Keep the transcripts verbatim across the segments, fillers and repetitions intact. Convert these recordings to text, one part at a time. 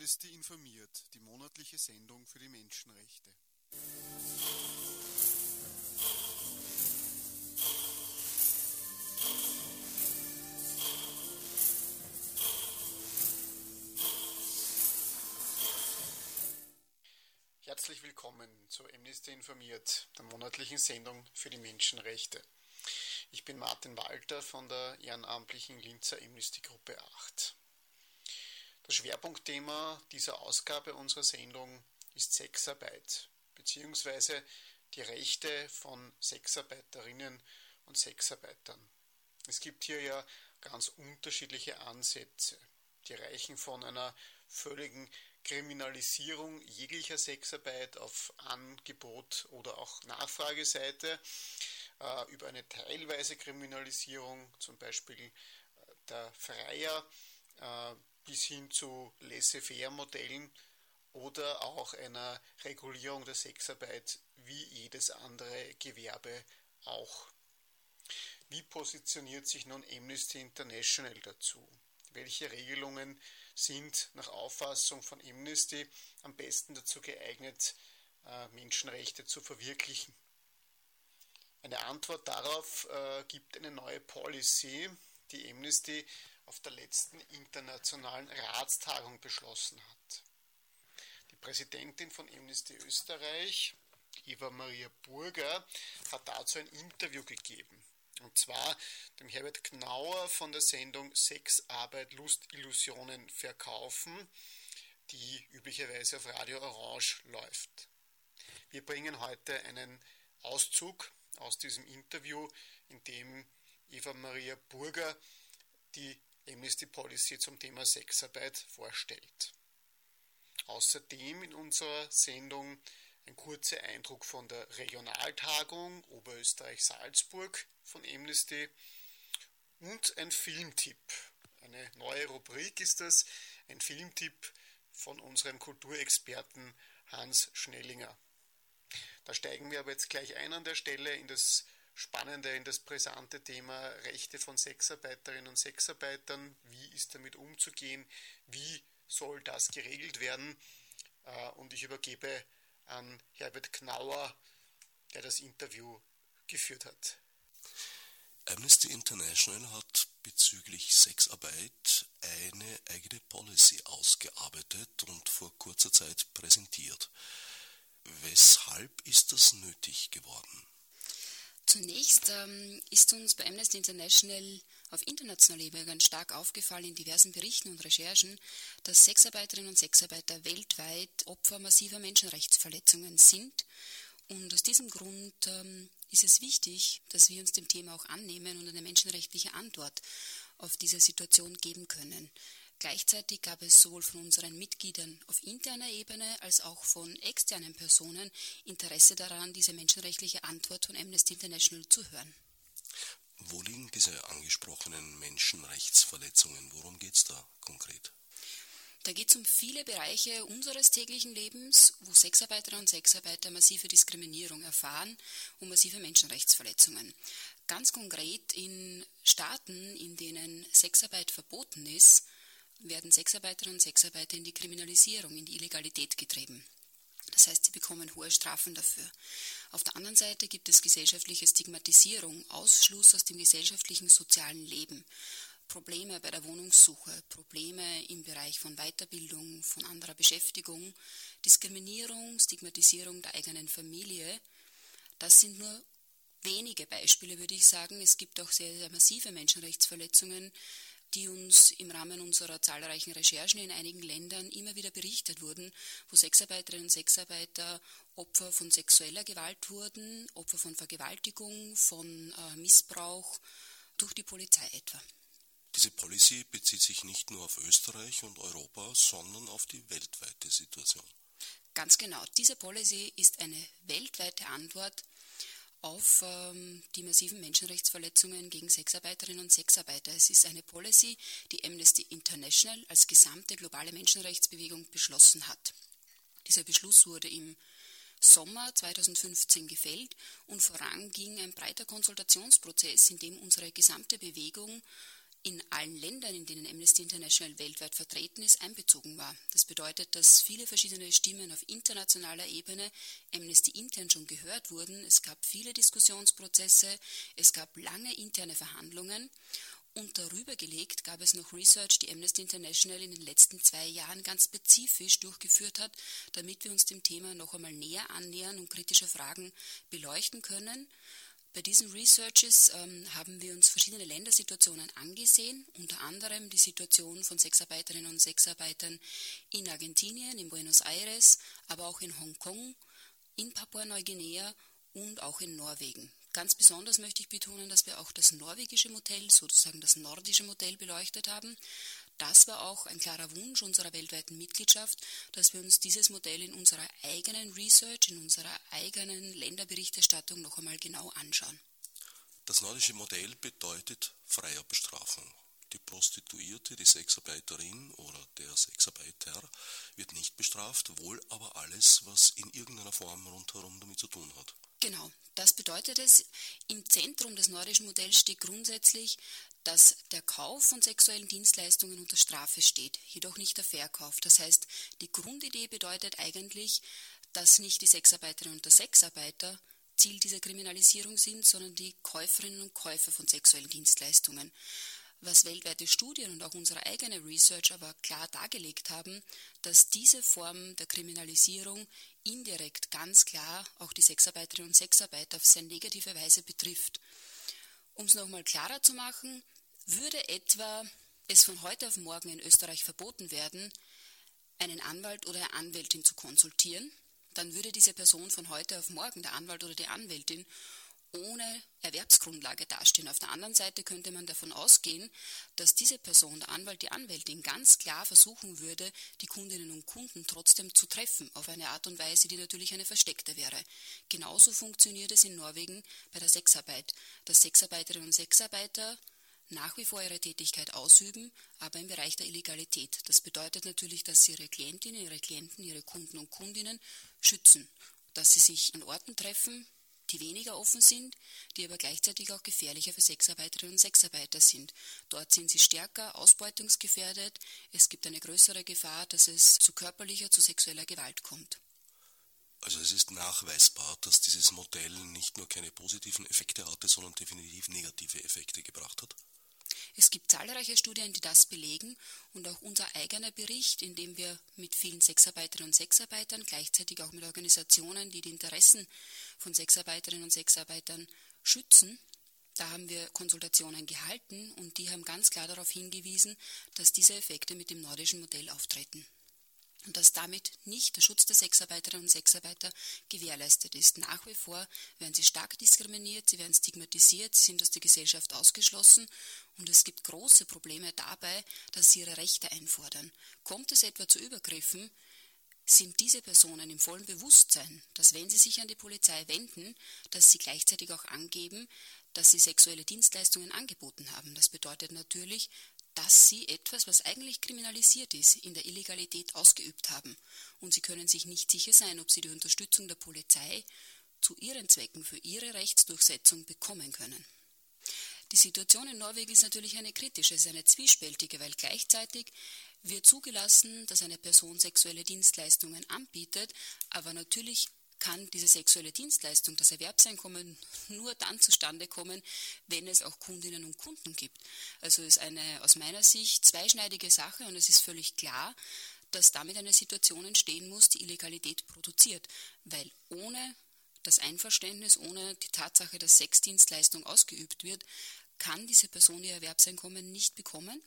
Amnesty informiert, die monatliche Sendung für die Menschenrechte. Herzlich willkommen zu Amnesty informiert, der monatlichen Sendung für die Menschenrechte. Ich bin Martin Walter von der ehrenamtlichen Linzer Amnesty-Gruppe acht. Das Schwerpunktthema dieser Ausgabe unserer Sendung ist Sexarbeit bzw. die Rechte von Sexarbeiterinnen und Sexarbeitern. Es gibt hier ja ganz unterschiedliche Ansätze. Die reichen von einer völligen Kriminalisierung jeglicher Sexarbeit auf Angebot oder auch Nachfrageseite äh, über eine teilweise Kriminalisierung, zum Beispiel äh, der Freier, äh, bis hin zu Laissez-faire-Modellen oder auch einer Regulierung der Sexarbeit wie jedes andere Gewerbe auch. Wie positioniert sich nun Amnesty International dazu? Welche Regelungen sind nach Auffassung von Amnesty am besten dazu geeignet, Menschenrechte zu verwirklichen? Eine Antwort darauf äh, gibt eine neue Policy, die Amnesty auf der letzten internationalen Ratstagung beschlossen hat. Die Präsidentin von Amnesty Österreich, Eva Maria Burger, hat dazu ein Interview gegeben. Und zwar dem Herbert Gnauer von der Sendung Sexarbeit, Lustillusionen verkaufen, die üblicherweise auf Radio Orange läuft. Wir bringen heute einen Auszug aus diesem Interview, in dem Eva Maria Burger die Amnesty Policy zum Thema Sexarbeit vorstellt. Außerdem in unserer Sendung ein kurzer Eindruck von der Regionaltagung Oberösterreich-Salzburg von Amnesty und ein Filmtipp. Eine neue Rubrik ist das, ein Filmtipp von unserem Kulturexperten Hans Schnellinger. Da steigen wir aber jetzt gleich ein an der Stelle in das spannende, in das brisante Thema Rechte von Sexarbeiterinnen und Sexarbeitern. Wie ist damit umzugehen? Wie soll das geregelt werden? Und ich übergebe an Herbert Gnauer, der das Interview geführt hat. Amnesty International hat bezüglich Sexarbeit eine eigene Policy ausgearbeitet und vor kurzer Zeit präsentiert. Weshalb ist das nötig geworden? Zunächst ähm, ist uns bei Amnesty International auf internationaler Ebene ganz stark aufgefallen in diversen Berichten und Recherchen, dass Sexarbeiterinnen und Sexarbeiter weltweit Opfer massiver Menschenrechtsverletzungen sind. Und aus diesem Grund ähm, ist es wichtig, dass wir uns dem Thema auch annehmen und eine menschenrechtliche Antwort auf diese Situation geben können. Gleichzeitig gab es sowohl von unseren Mitgliedern auf interner Ebene als auch von externen Personen Interesse daran, diese menschenrechtliche Antwort von Amnesty International zu hören. Wo liegen diese angesprochenen Menschenrechtsverletzungen? Worum geht es da konkret? Da geht es um viele Bereiche unseres täglichen Lebens, wo Sexarbeiterinnen und Sexarbeiter massive Diskriminierung erfahren und massive Menschenrechtsverletzungen. Ganz konkret in Staaten, in denen Sexarbeit verboten ist, werden Sexarbeiterinnen und Sexarbeiter in die Kriminalisierung, in die Illegalität getrieben. Das heißt, sie bekommen hohe Strafen dafür. Auf der anderen Seite gibt es gesellschaftliche Stigmatisierung, Ausschluss aus dem gesellschaftlichen sozialen Leben, Probleme bei der Wohnungssuche, Probleme im Bereich von Weiterbildung, von anderer Beschäftigung, Diskriminierung, Stigmatisierung der eigenen Familie. Das sind nur wenige Beispiele, würde ich sagen. Es gibt auch sehr, sehr massive Menschenrechtsverletzungen, die uns im Rahmen unserer zahlreichen Recherchen in einigen Ländern immer wieder berichtet wurden, wo Sexarbeiterinnen und Sexarbeiter Opfer von sexueller Gewalt wurden, Opfer von Vergewaltigung, von äh, Missbrauch durch die Polizei etwa. Diese Policy bezieht sich nicht nur auf Österreich und Europa, sondern auf die weltweite Situation. Ganz genau. Diese Policy ist eine weltweite Antwort auf ähm, die massiven Menschenrechtsverletzungen gegen Sexarbeiterinnen und Sexarbeiter. Es ist eine Policy, die Amnesty International als gesamte globale Menschenrechtsbewegung beschlossen hat. Dieser Beschluss wurde im Sommer zweitausendfünfzehn gefällt und voranging ein breiter Konsultationsprozess, in dem unsere gesamte Bewegung in allen Ländern, in denen Amnesty International weltweit vertreten ist, einbezogen war. Das bedeutet, dass viele verschiedene Stimmen auf internationaler Ebene Amnesty intern schon gehört wurden. Es gab viele Diskussionsprozesse, es gab lange interne Verhandlungen und darüber gelegt gab es noch Research, die Amnesty International in den letzten zwei Jahren ganz spezifisch durchgeführt hat, damit wir uns dem Thema noch einmal näher annähern und kritische Fragen beleuchten können. Bei diesen Researches ähm, haben wir uns verschiedene Ländersituationen angesehen, unter anderem die Situation von Sexarbeiterinnen und Sexarbeitern in Argentinien, in Buenos Aires, aber auch in Hongkong, in Papua-Neuguinea und auch in Norwegen. Ganz besonders möchte ich betonen, dass wir auch das norwegische Modell, sozusagen das nordische Modell beleuchtet haben. Das war auch ein klarer Wunsch unserer weltweiten Mitgliedschaft, dass wir uns dieses Modell in unserer eigenen Research, in unserer eigenen Länderberichterstattung noch einmal genau anschauen. Das nordische Modell bedeutet freie Bestrafung. Die Prostituierte, die Sexarbeiterin oder der Sexarbeiter wird nicht bestraft, wohl aber alles, was in irgendeiner Form rundherum damit zu tun hat. Genau, das bedeutet es, im Zentrum des nordischen Modells steht grundsätzlich, dass der Kauf von sexuellen Dienstleistungen unter Strafe steht, jedoch nicht der Verkauf. Das heißt, die Grundidee bedeutet eigentlich, dass nicht die Sexarbeiterinnen und der Sexarbeiter Ziel dieser Kriminalisierung sind, sondern die Käuferinnen und Käufer von sexuellen Dienstleistungen. Was weltweite Studien und auch unsere eigene Research aber klar dargelegt haben, dass diese Form der Kriminalisierung indirekt ganz klar auch die Sexarbeiterinnen und Sexarbeiter auf sehr negative Weise betrifft. Um es nochmal klarer zu machen, würde etwa es von heute auf morgen in Österreich verboten werden, einen Anwalt oder eine Anwältin zu konsultieren, dann würde diese Person von heute auf morgen, der Anwalt oder die Anwältin, ohne Erwerbsgrundlage dastehen. Auf der anderen Seite könnte man davon ausgehen, dass diese Person, der Anwalt, die Anwältin, ganz klar versuchen würde, die Kundinnen und Kunden trotzdem zu treffen, auf eine Art und Weise, die natürlich eine versteckte wäre. Genauso funktioniert es in Norwegen bei der Sexarbeit, dass Sexarbeiterinnen und Sexarbeiter nach wie vor ihre Tätigkeit ausüben, aber im Bereich der Illegalität. Das bedeutet natürlich, dass sie ihre Klientinnen, ihre Klienten, ihre Kunden und Kundinnen schützen, dass sie sich an Orten treffen, die weniger offen sind, die aber gleichzeitig auch gefährlicher für Sexarbeiterinnen und Sexarbeiter sind. Dort sind sie stärker ausbeutungsgefährdet, es gibt eine größere Gefahr, dass es zu körperlicher, zu sexueller Gewalt kommt. Also es ist nachweisbar, dass dieses Modell nicht nur keine positiven Effekte hatte, sondern definitiv negative Effekte gebracht hat? Es gibt zahlreiche Studien, die das belegen und auch unser eigener Bericht, in dem wir mit vielen Sexarbeiterinnen und Sexarbeitern, gleichzeitig auch mit Organisationen, die die Interessen von Sexarbeiterinnen und Sexarbeitern schützen, da haben wir Konsultationen gehalten und die haben ganz klar darauf hingewiesen, dass diese Effekte mit dem nordischen Modell auftreten. Und dass damit nicht der Schutz der Sexarbeiterinnen und Sexarbeiter gewährleistet ist. Nach wie vor werden sie stark diskriminiert, sie werden stigmatisiert, sie sind aus der Gesellschaft ausgeschlossen und es gibt große Probleme dabei, dass sie ihre Rechte einfordern. Kommt es etwa zu Übergriffen, sind diese Personen im vollen Bewusstsein, dass wenn sie sich an die Polizei wenden, dass sie gleichzeitig auch angeben, dass sie sexuelle Dienstleistungen angeboten haben. Das bedeutet natürlich, dass sie etwas, was eigentlich kriminalisiert ist, in der Illegalität ausgeübt haben. Und sie können sich nicht sicher sein, ob sie die Unterstützung der Polizei zu ihren Zwecken für ihre Rechtsdurchsetzung bekommen können. Die Situation in Norwegen ist natürlich eine kritische, es ist eine zwiespältige, weil gleichzeitig wird zugelassen, dass eine Person sexuelle Dienstleistungen anbietet, aber natürlich kann diese sexuelle Dienstleistung, das Erwerbseinkommen, nur dann zustande kommen, wenn es auch Kundinnen und Kunden gibt. Also ist eine aus meiner Sicht zweischneidige Sache und es ist völlig klar, dass damit eine Situation entstehen muss, die Illegalität produziert, weil ohne das Einverständnis, ohne die Tatsache, dass Sexdienstleistung ausgeübt wird, kann diese Person ihr Erwerbseinkommen nicht bekommen.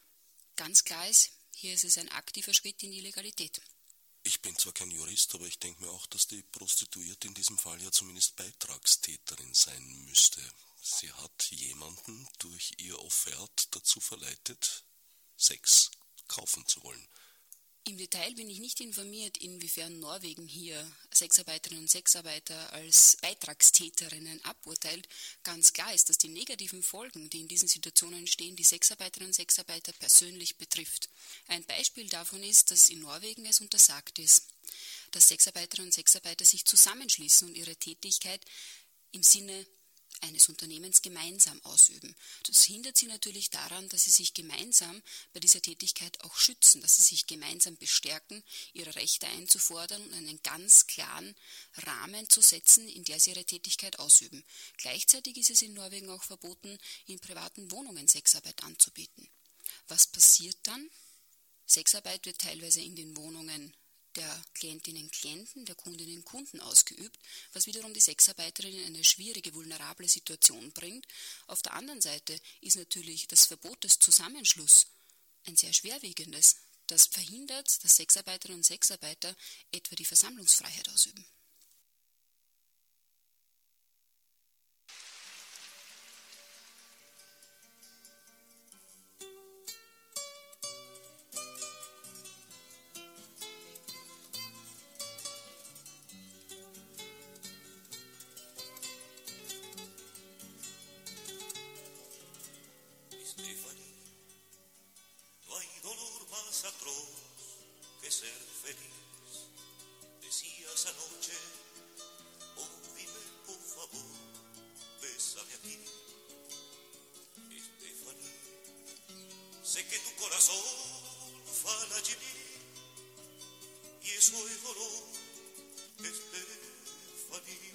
Ganz klar ist, hier ist es ein aktiver Schritt in die Illegalität. Ich bin zwar kein Jurist, aber ich denke mir auch, dass die Prostituierte in diesem Fall ja zumindest Beitragstäterin sein müsste. Sie hat jemanden durch ihr Offert dazu verleitet, Sex kaufen zu wollen. Im Detail bin ich nicht informiert, inwiefern Norwegen hier Sexarbeiterinnen und Sexarbeiter als Beitragstäterinnen aburteilt. Ganz klar ist, dass die negativen Folgen, die in diesen Situationen entstehen, die Sexarbeiterinnen und Sexarbeiter persönlich betrifft. Ein Beispiel davon ist, dass in Norwegen es untersagt ist, dass Sexarbeiterinnen und Sexarbeiter sich zusammenschließen und ihre Tätigkeit im Sinne eines Unternehmens gemeinsam ausüben. Das hindert sie natürlich daran, dass sie sich gemeinsam bei dieser Tätigkeit auch schützen, dass sie sich gemeinsam bestärken, ihre Rechte einzufordern und einen ganz klaren Rahmen zu setzen, in der sie ihre Tätigkeit ausüben. Gleichzeitig ist es in Norwegen auch verboten, in privaten Wohnungen Sexarbeit anzubieten. Was passiert dann? Sexarbeit wird teilweise in den Wohnungen der Klientinnen und Klienten, der Kundinnen und Kunden ausgeübt, was wiederum die Sexarbeiterin in eine schwierige, vulnerable Situation bringt. Auf der anderen Seite ist natürlich das Verbot des Zusammenschlusses ein sehr schwerwiegendes, das verhindert, dass Sexarbeiterinnen und Sexarbeiter etwa die Versammlungsfreiheit ausüben. Atroz que ser feliz, decías anoche, oh dime por favor, bésame aquí, Estefanía, sé que tu corazón fala allí, y eso es dolor, Estefanía.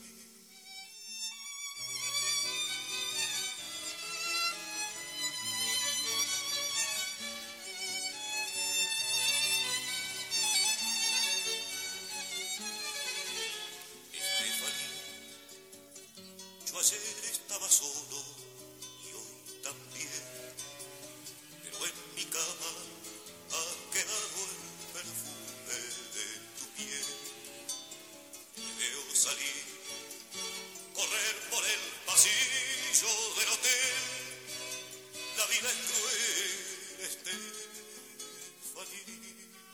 Ayer estaba solo y hoy también, pero en mi cama ha quedado el perfume de tu piel. Te veo salir, correr por el pasillo del hotel. La vida es cruel, Estefanía.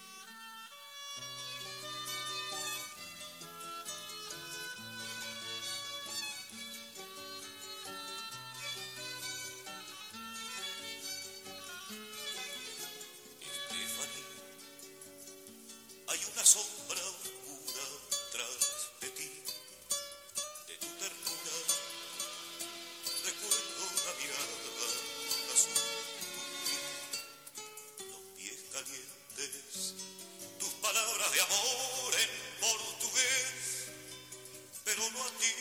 Hay una sombra oscura tras de ti, de tu ternura. Recuerdo una mirada azul tuya, los pies calientes, tus palabras de amor en portugués, pero no a ti,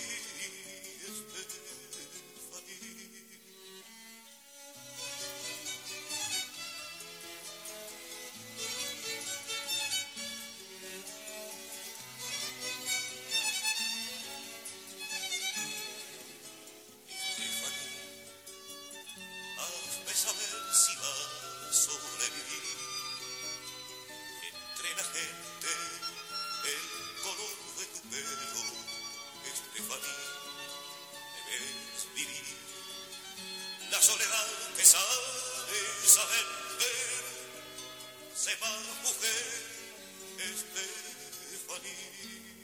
Estefanía. Saber si va a sobrevivir entre la gente, el color de tu pelo, Estefanía, debes vivir la soledad que sabes a vender, sé más mujer, Estefanía.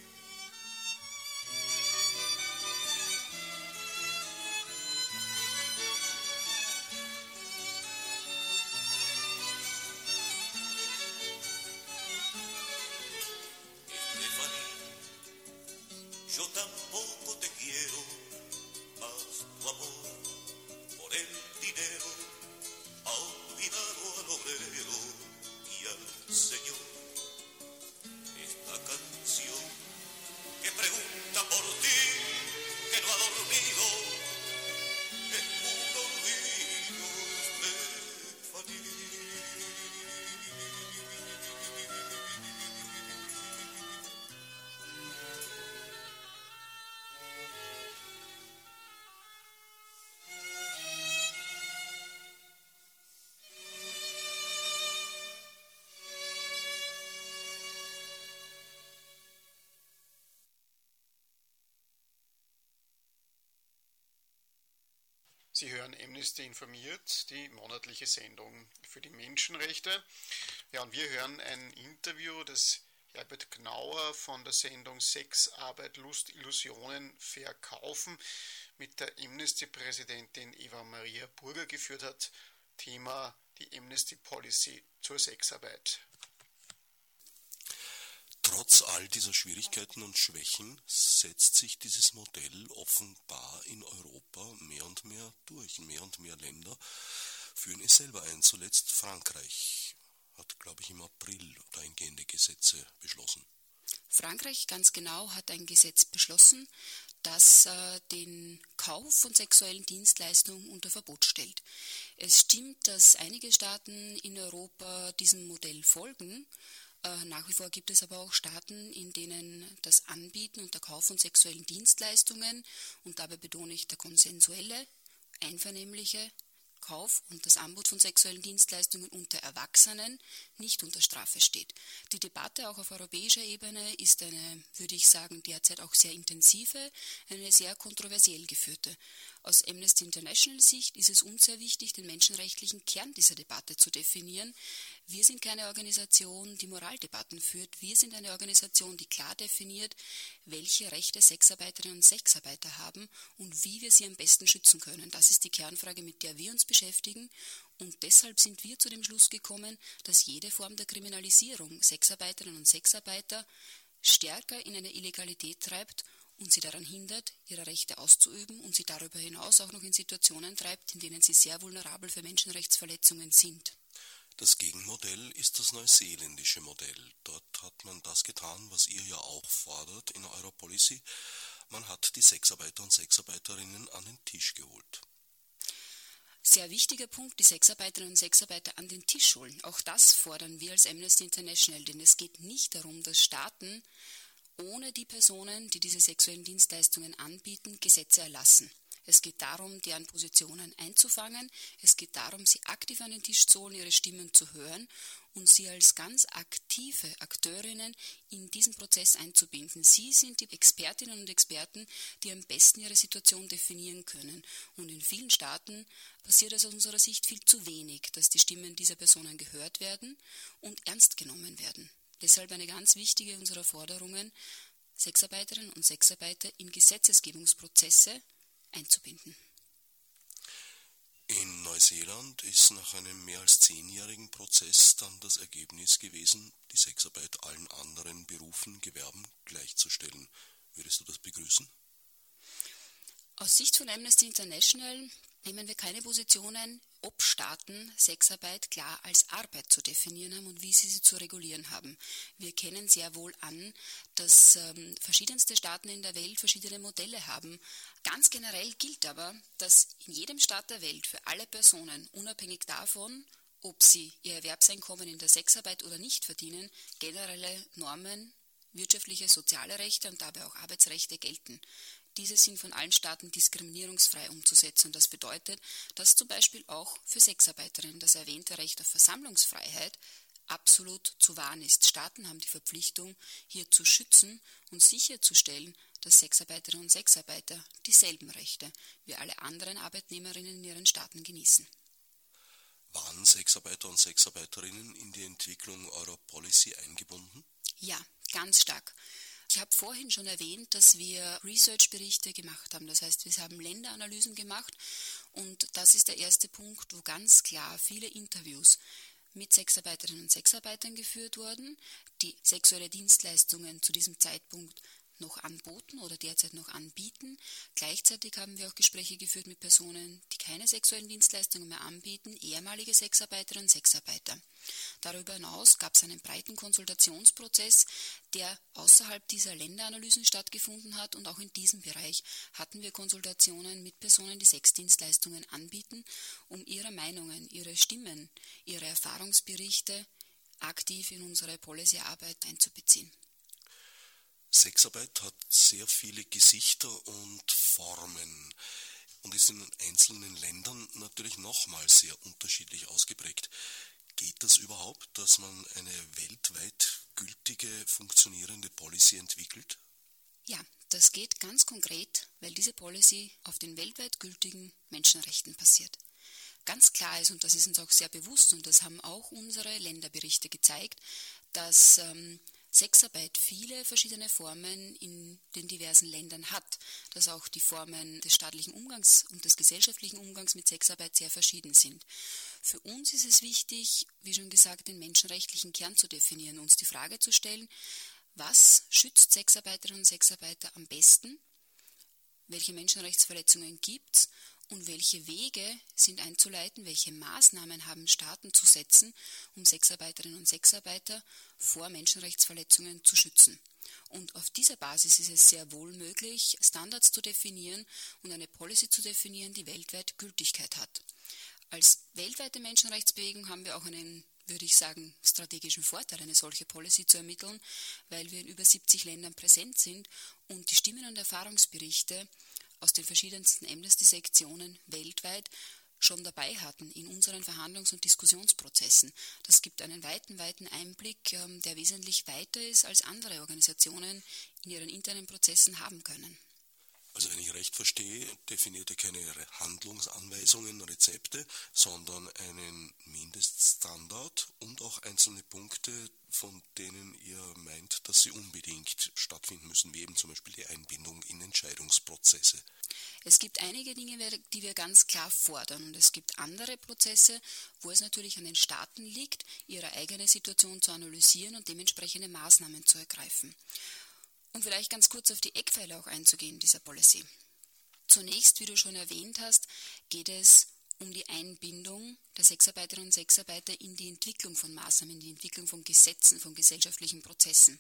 Yo tampoco te quiero, mas tu amor por el dinero ha olvidado al obrero y al Señor. Esta canción que pregunta por ti, que no ha dormido, es un olvido, Estefanía. Sie hören Amnesty informiert, die monatliche Sendung für die Menschenrechte. Ja, und wir hören ein Interview, das Herbert Gnauer von der Sendung Sex, Arbeit, Lust, Illusionen verkaufen mit der Amnesty-Präsidentin Eva Maria Burger geführt hat. Thema die Amnesty Policy zur Sexarbeit. Trotz all dieser Schwierigkeiten und Schwächen setzt sich dieses Modell offenbar in Europa mehr und mehr durch. Mehr und mehr Länder führen es selber ein. Zuletzt Frankreich hat, glaube ich, im April dahingehende Gesetze beschlossen. Frankreich ganz genau hat ein Gesetz beschlossen, das äh, den Kauf von sexuellen Dienstleistungen unter Verbot stellt. Es stimmt, dass einige Staaten in Europa diesem Modell folgen. Äh, nach wie vor gibt es aber auch Staaten, in denen das Anbieten und der Kauf von sexuellen Dienstleistungen, und dabei betone ich der konsensuelle, einvernehmliche Kauf und das Angebot von sexuellen Dienstleistungen unter Erwachsenen nicht unter Strafe steht. Die Debatte auch auf europäischer Ebene ist eine, würde ich sagen, derzeit auch sehr intensive, eine sehr kontroversiell geführte. Aus Amnesty International Sicht ist es uns sehr wichtig, den menschenrechtlichen Kern dieser Debatte zu definieren. Wir sind keine Organisation, die Moraldebatten führt. Wir sind eine Organisation, die klar definiert, welche Rechte Sexarbeiterinnen und Sexarbeiter haben und wie wir sie am besten schützen können. Das ist die Kernfrage, mit der wir uns beschäftigen. Und deshalb sind wir zu dem Schluss gekommen, dass jede Form der Kriminalisierung Sexarbeiterinnen und Sexarbeiter stärker in eine Illegalität treibt und sie daran hindert, ihre Rechte auszuüben und sie darüber hinaus auch noch in Situationen treibt, in denen sie sehr vulnerabel für Menschenrechtsverletzungen sind. Das Gegenmodell ist das neuseeländische Modell. Dort hat man das getan, was ihr ja auch fordert in eurer Policy. Man hat die Sexarbeiter und Sexarbeiterinnen an den Tisch geholt. Sehr wichtiger Punkt, die Sexarbeiterinnen und Sexarbeiter an den Tisch holen. Auch das fordern wir als Amnesty International, denn es geht nicht darum, dass Staaten ohne die Personen, die diese sexuellen Dienstleistungen anbieten, Gesetze erlassen. Es geht darum, deren Positionen einzufangen. Es geht darum, sie aktiv an den Tisch zu holen, ihre Stimmen zu hören und sie als ganz aktive Akteurinnen in diesen Prozess einzubinden. Sie sind die Expertinnen und Experten, die am besten ihre Situation definieren können. Und in vielen Staaten passiert es aus unserer Sicht viel zu wenig, dass die Stimmen dieser Personen gehört werden und ernst genommen werden. Deshalb eine ganz wichtige unserer Forderungen, Sexarbeiterinnen und Sexarbeiter in Gesetzgebungsprozesse einzubinden. In Neuseeland ist nach einem mehr als zehnjährigen Prozess dann das Ergebnis gewesen, die Sexarbeit allen anderen Berufen, Gewerben gleichzustellen. Würdest du das begrüßen? Aus Sicht von Amnesty International nehmen wir keine Positionen, ob Staaten Sexarbeit klar als Arbeit zu definieren haben und wie sie sie zu regulieren haben. Wir kennen sehr wohl an, dass ähm, verschiedenste Staaten in der Welt verschiedene Modelle haben. Ganz generell gilt aber, dass in jedem Staat der Welt für alle Personen, unabhängig davon, ob sie ihr Erwerbseinkommen in der Sexarbeit oder nicht verdienen, generelle Normen, wirtschaftliche, soziale Rechte und dabei auch Arbeitsrechte gelten. Diese sind von allen Staaten diskriminierungsfrei umzusetzen. Und das bedeutet, dass zum Beispiel auch für Sexarbeiterinnen das erwähnte Recht auf Versammlungsfreiheit absolut zu wahren ist. Staaten haben die Verpflichtung, hier zu schützen und sicherzustellen, dass Sexarbeiterinnen und Sexarbeiter dieselben Rechte wie alle anderen Arbeitnehmerinnen in ihren Staaten genießen. Waren Sexarbeiter und Sexarbeiterinnen in die Entwicklung eurer Policy eingebunden? Ja, ganz stark. Ich habe vorhin schon erwähnt, dass wir Research-Berichte gemacht haben. Das heißt, wir haben Länderanalysen gemacht und das ist der erste Punkt, wo ganz klar viele Interviews mit Sexarbeiterinnen und Sexarbeitern geführt wurden, die sexuelle Dienstleistungen zu diesem Zeitpunkt noch anboten oder derzeit noch anbieten. Gleichzeitig haben wir auch Gespräche geführt mit Personen, die keine sexuellen Dienstleistungen mehr anbieten, ehemalige Sexarbeiterinnen und Sexarbeiter. Darüber hinaus gab es einen breiten Konsultationsprozess, der außerhalb dieser Länderanalysen stattgefunden hat und auch in diesem Bereich hatten wir Konsultationen mit Personen, die Sexdienstleistungen anbieten, um ihre Meinungen, ihre Stimmen, ihre Erfahrungsberichte aktiv in unsere Policyarbeit einzubeziehen. Sexarbeit hat sehr viele Gesichter und Formen und ist in einzelnen Ländern natürlich nochmal sehr unterschiedlich ausgeprägt. Geht das überhaupt, dass man eine weltweit gültige, funktionierende Policy entwickelt? Ja, das geht ganz konkret, weil diese Policy auf den weltweit gültigen Menschenrechten basiert. Ganz klar ist, und das ist uns auch sehr bewusst, und das haben auch unsere Länderberichte gezeigt, dass ähm, Sexarbeit viele verschiedene Formen in den diversen Ländern hat, dass auch die Formen des staatlichen Umgangs und des gesellschaftlichen Umgangs mit Sexarbeit sehr verschieden sind. Für uns ist es wichtig, wie schon gesagt, den menschenrechtlichen Kern zu definieren, uns die Frage zu stellen, Was schützt Sexarbeiterinnen und Sexarbeiter am besten? Welche Menschenrechtsverletzungen gibt es? Und welche Wege sind einzuleiten, welche Maßnahmen haben Staaten zu setzen, um Sexarbeiterinnen und Sexarbeiter vor Menschenrechtsverletzungen zu schützen? Und auf dieser Basis ist es sehr wohl möglich, Standards zu definieren und eine Policy zu definieren, die weltweit Gültigkeit hat. Als weltweite Menschenrechtsbewegung haben wir auch einen, würde ich sagen, strategischen Vorteil, eine solche Policy zu ermitteln, weil wir in über siebzig Ländern präsent sind und die Stimmen und Erfahrungsberichte aus den verschiedensten Amnesty-Sektionen weltweit schon dabei hatten in unseren Verhandlungs- und Diskussionsprozessen. Das gibt einen weiten, weiten Einblick, der wesentlich weiter ist, als andere Organisationen in ihren internen Prozessen haben können. Also wenn ich recht verstehe, definiert ihr keine Handlungsanweisungen, Rezepte, sondern einen Mindeststandard und auch einzelne Punkte, von denen ihr meint, dass sie unbedingt stattfinden müssen, wie eben zum Beispiel die Einbindung in Entscheidungsprozesse. Es gibt einige Dinge, die wir ganz klar fordern, und es gibt andere Prozesse, wo es natürlich an den Staaten liegt, ihre eigene Situation zu analysieren und dementsprechende Maßnahmen zu ergreifen. Um vielleicht ganz kurz auf die Eckpfeiler auch einzugehen dieser Policy. Zunächst, wie du schon erwähnt hast, geht es um die Einbindung der Sexarbeiterinnen und Sexarbeiter in die Entwicklung von Maßnahmen, in die Entwicklung von Gesetzen, von gesellschaftlichen Prozessen.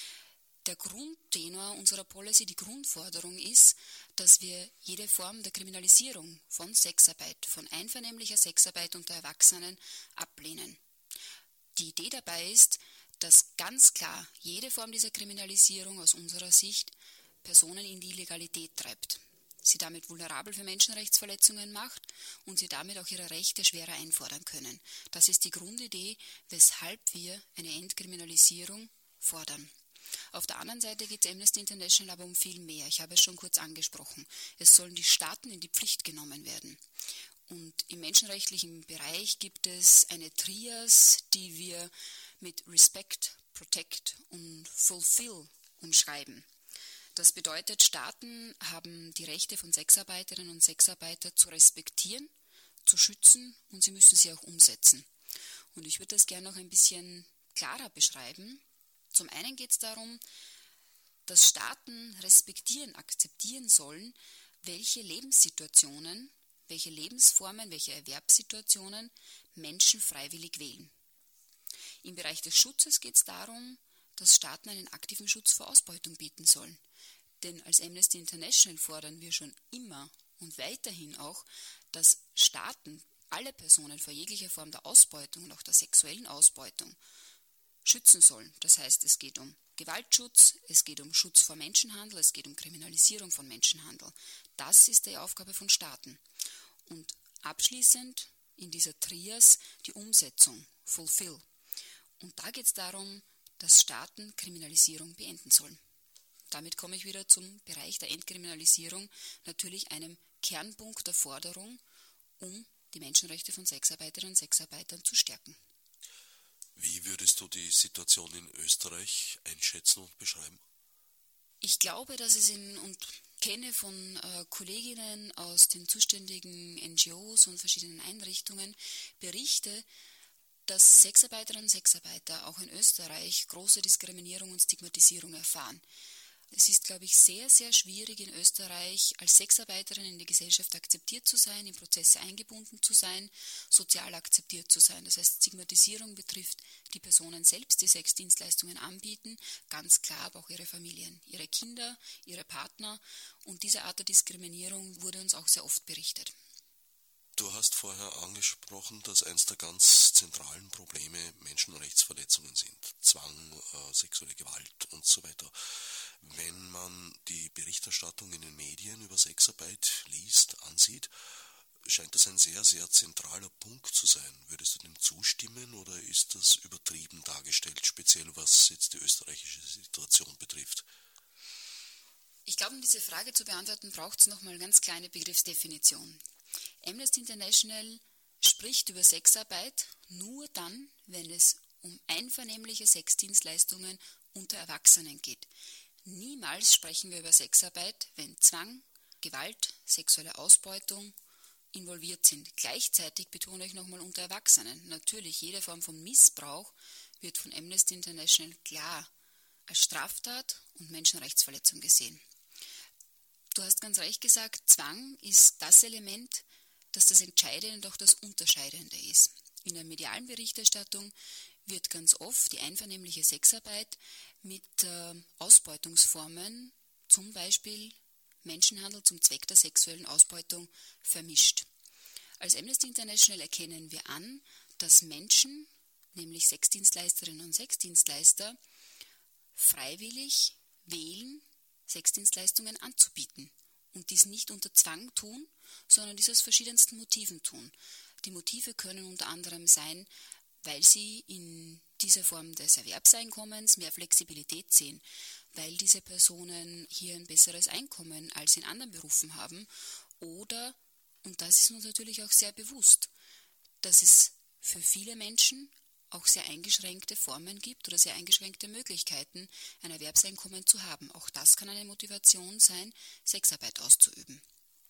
Der Grundtenor unserer Policy, die Grundforderung ist, dass wir jede Form der Kriminalisierung von Sexarbeit, von einvernehmlicher Sexarbeit unter Erwachsenen ablehnen. Die Idee dabei ist, dass ganz klar jede Form dieser Kriminalisierung aus unserer Sicht Personen in die Illegalität treibt, sie damit vulnerabel für Menschenrechtsverletzungen macht und sie damit auch ihre Rechte schwerer einfordern können. Das ist die Grundidee, weshalb wir eine Entkriminalisierung fordern. Auf der anderen Seite geht es Amnesty International aber um viel mehr. Ich habe es schon kurz angesprochen. Es sollen die Staaten in die Pflicht genommen werden. Und im menschenrechtlichen Bereich gibt es eine Trias, die wir mit Respect, Protect und Fulfill umschreiben. Das bedeutet, Staaten haben die Rechte von Sexarbeiterinnen und Sexarbeitern zu respektieren, zu schützen, und sie müssen sie auch umsetzen. Und ich würde das gerne noch ein bisschen klarer beschreiben. Zum einen geht es darum, dass Staaten respektieren, akzeptieren sollen, welche Lebenssituationen, welche Lebensformen, welche Erwerbssituationen Menschen freiwillig wählen. Im Bereich des Schutzes geht es darum, dass Staaten einen aktiven Schutz vor Ausbeutung bieten sollen. Denn als Amnesty International fordern wir schon immer und weiterhin auch, dass Staaten alle Personen vor jeglicher Form der Ausbeutung und auch der sexuellen Ausbeutung schützen sollen. Das heißt, es geht um Gewaltschutz, es geht um Schutz vor Menschenhandel, es geht um Kriminalisierung von Menschenhandel. Das ist die Aufgabe von Staaten. Und abschließend in dieser Trias die Umsetzung, Fulfill. Und da geht es darum, dass Staaten Kriminalisierung beenden sollen. Damit komme ich wieder zum Bereich der Entkriminalisierung, natürlich einem Kernpunkt der Forderung, um die Menschenrechte von Sexarbeiterinnen und Sexarbeitern zu stärken. Wie würdest du die Situation in Österreich einschätzen und beschreiben? Ich glaube, dass es in, und kenne von äh, Kolleginnen aus den zuständigen N G Os und verschiedenen Einrichtungen Berichte, dass Sexarbeiterinnen und Sexarbeiter auch in Österreich große Diskriminierung und Stigmatisierung erfahren. Es ist, glaube ich, sehr, sehr schwierig in Österreich als Sexarbeiterin in die Gesellschaft akzeptiert zu sein, in Prozesse eingebunden zu sein, sozial akzeptiert zu sein. Das heißt, Stigmatisierung betrifft die Personen selbst, die Sexdienstleistungen anbieten, ganz klar aber auch ihre Familien, ihre Kinder, ihre Partner. Und diese Art der Diskriminierung wurde uns auch sehr oft berichtet. Du hast vorher angesprochen, dass eines der ganz zentralen Probleme Menschenrechtsverletzungen sind. Zwang, äh, sexuelle Gewalt und so weiter. Wenn man die Berichterstattung in den Medien über Sexarbeit liest, ansieht, scheint das ein sehr, sehr zentraler Punkt zu sein. Würdest du dem zustimmen oder ist das übertrieben dargestellt, speziell was jetzt die österreichische Situation betrifft? Ich glaube, um diese Frage zu beantworten, braucht es nochmal eine ganz kleine Begriffsdefinition. Amnesty International spricht über Sexarbeit nur dann, wenn es um einvernehmliche Sexdienstleistungen unter Erwachsenen geht. Niemals sprechen wir über Sexarbeit, wenn Zwang, Gewalt, sexuelle Ausbeutung involviert sind. Gleichzeitig betone ich nochmal unter Erwachsenen. Natürlich, jede Form von Missbrauch wird von Amnesty International klar als Straftat und Menschenrechtsverletzung gesehen. Du hast ganz recht gesagt, Zwang ist das Element, das das Entscheidende und auch das Unterscheidende ist. In der medialen Berichterstattung wird ganz oft die einvernehmliche Sexarbeit mit äh, Ausbeutungsformen, zum Beispiel Menschenhandel zum Zweck der sexuellen Ausbeutung, vermischt. Als Amnesty International erkennen wir an, dass Menschen, nämlich Sexdienstleisterinnen und Sexdienstleister, freiwillig wählen, Sexdienstleistungen anzubieten und dies nicht unter Zwang tun, sondern dies aus verschiedensten Motiven tun. Die Motive können unter anderem sein, weil sie in dieser Form des Erwerbseinkommens mehr Flexibilität sehen, weil diese Personen hier ein besseres Einkommen als in anderen Berufen haben oder, und das ist uns natürlich auch sehr bewusst, dass es für viele Menschen auch sehr eingeschränkte Formen gibt oder sehr eingeschränkte Möglichkeiten, ein Erwerbseinkommen zu haben. Auch das kann eine Motivation sein, Sexarbeit auszuüben.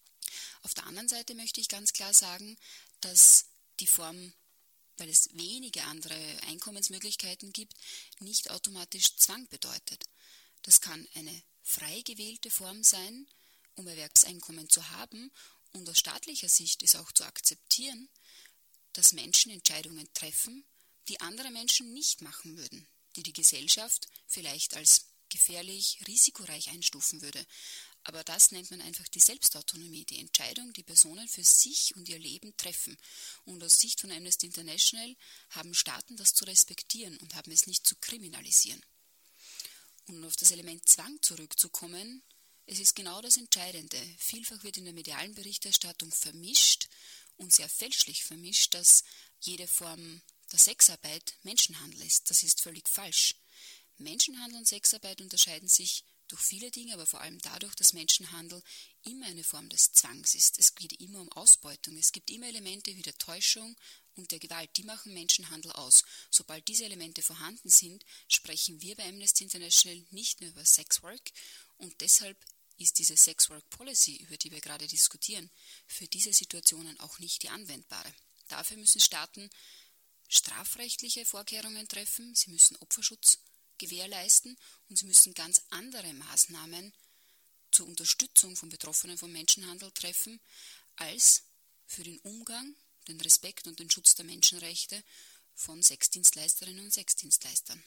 Auf der anderen Seite möchte ich ganz klar sagen, dass die Form, weil es wenige andere Einkommensmöglichkeiten gibt, nicht automatisch Zwang bedeutet. Das kann eine frei gewählte Form sein, um Erwerbseinkommen zu haben, und aus staatlicher Sicht ist auch zu akzeptieren, dass Menschen Entscheidungen treffen, die andere Menschen nicht machen würden, die die Gesellschaft vielleicht als gefährlich, risikoreich einstufen würde. Aber das nennt man einfach die Selbstautonomie, die Entscheidung, die Personen für sich und ihr Leben treffen. Und aus Sicht von Amnesty International haben Staaten das zu respektieren und haben es nicht zu kriminalisieren. Und um auf das Element Zwang zurückzukommen, es ist genau das Entscheidende. Vielfach wird in der medialen Berichterstattung vermischt und sehr fälschlich vermischt, dass jede Form der Sexarbeit Menschenhandel ist. Das ist völlig falsch. Menschenhandel und Sexarbeit unterscheiden sich durch viele Dinge, aber vor allem dadurch, dass Menschenhandel immer eine Form des Zwangs ist. Es geht immer um Ausbeutung. Es gibt immer Elemente wie der Täuschung und der Gewalt. Die machen Menschenhandel aus. Sobald diese Elemente vorhanden sind, sprechen wir bei Amnesty International nicht mehr über Sexwork, und deshalb ist diese Sexwork Policy, über die wir gerade diskutieren, für diese Situationen auch nicht die anwendbare. Dafür müssen Staaten strafrechtliche Vorkehrungen treffen, sie müssen Opferschutz gewährleisten und sie müssen ganz andere Maßnahmen zur Unterstützung von Betroffenen von Menschenhandel treffen, als für den Umgang, den Respekt und den Schutz der Menschenrechte von Sexdienstleisterinnen und Sexdienstleistern.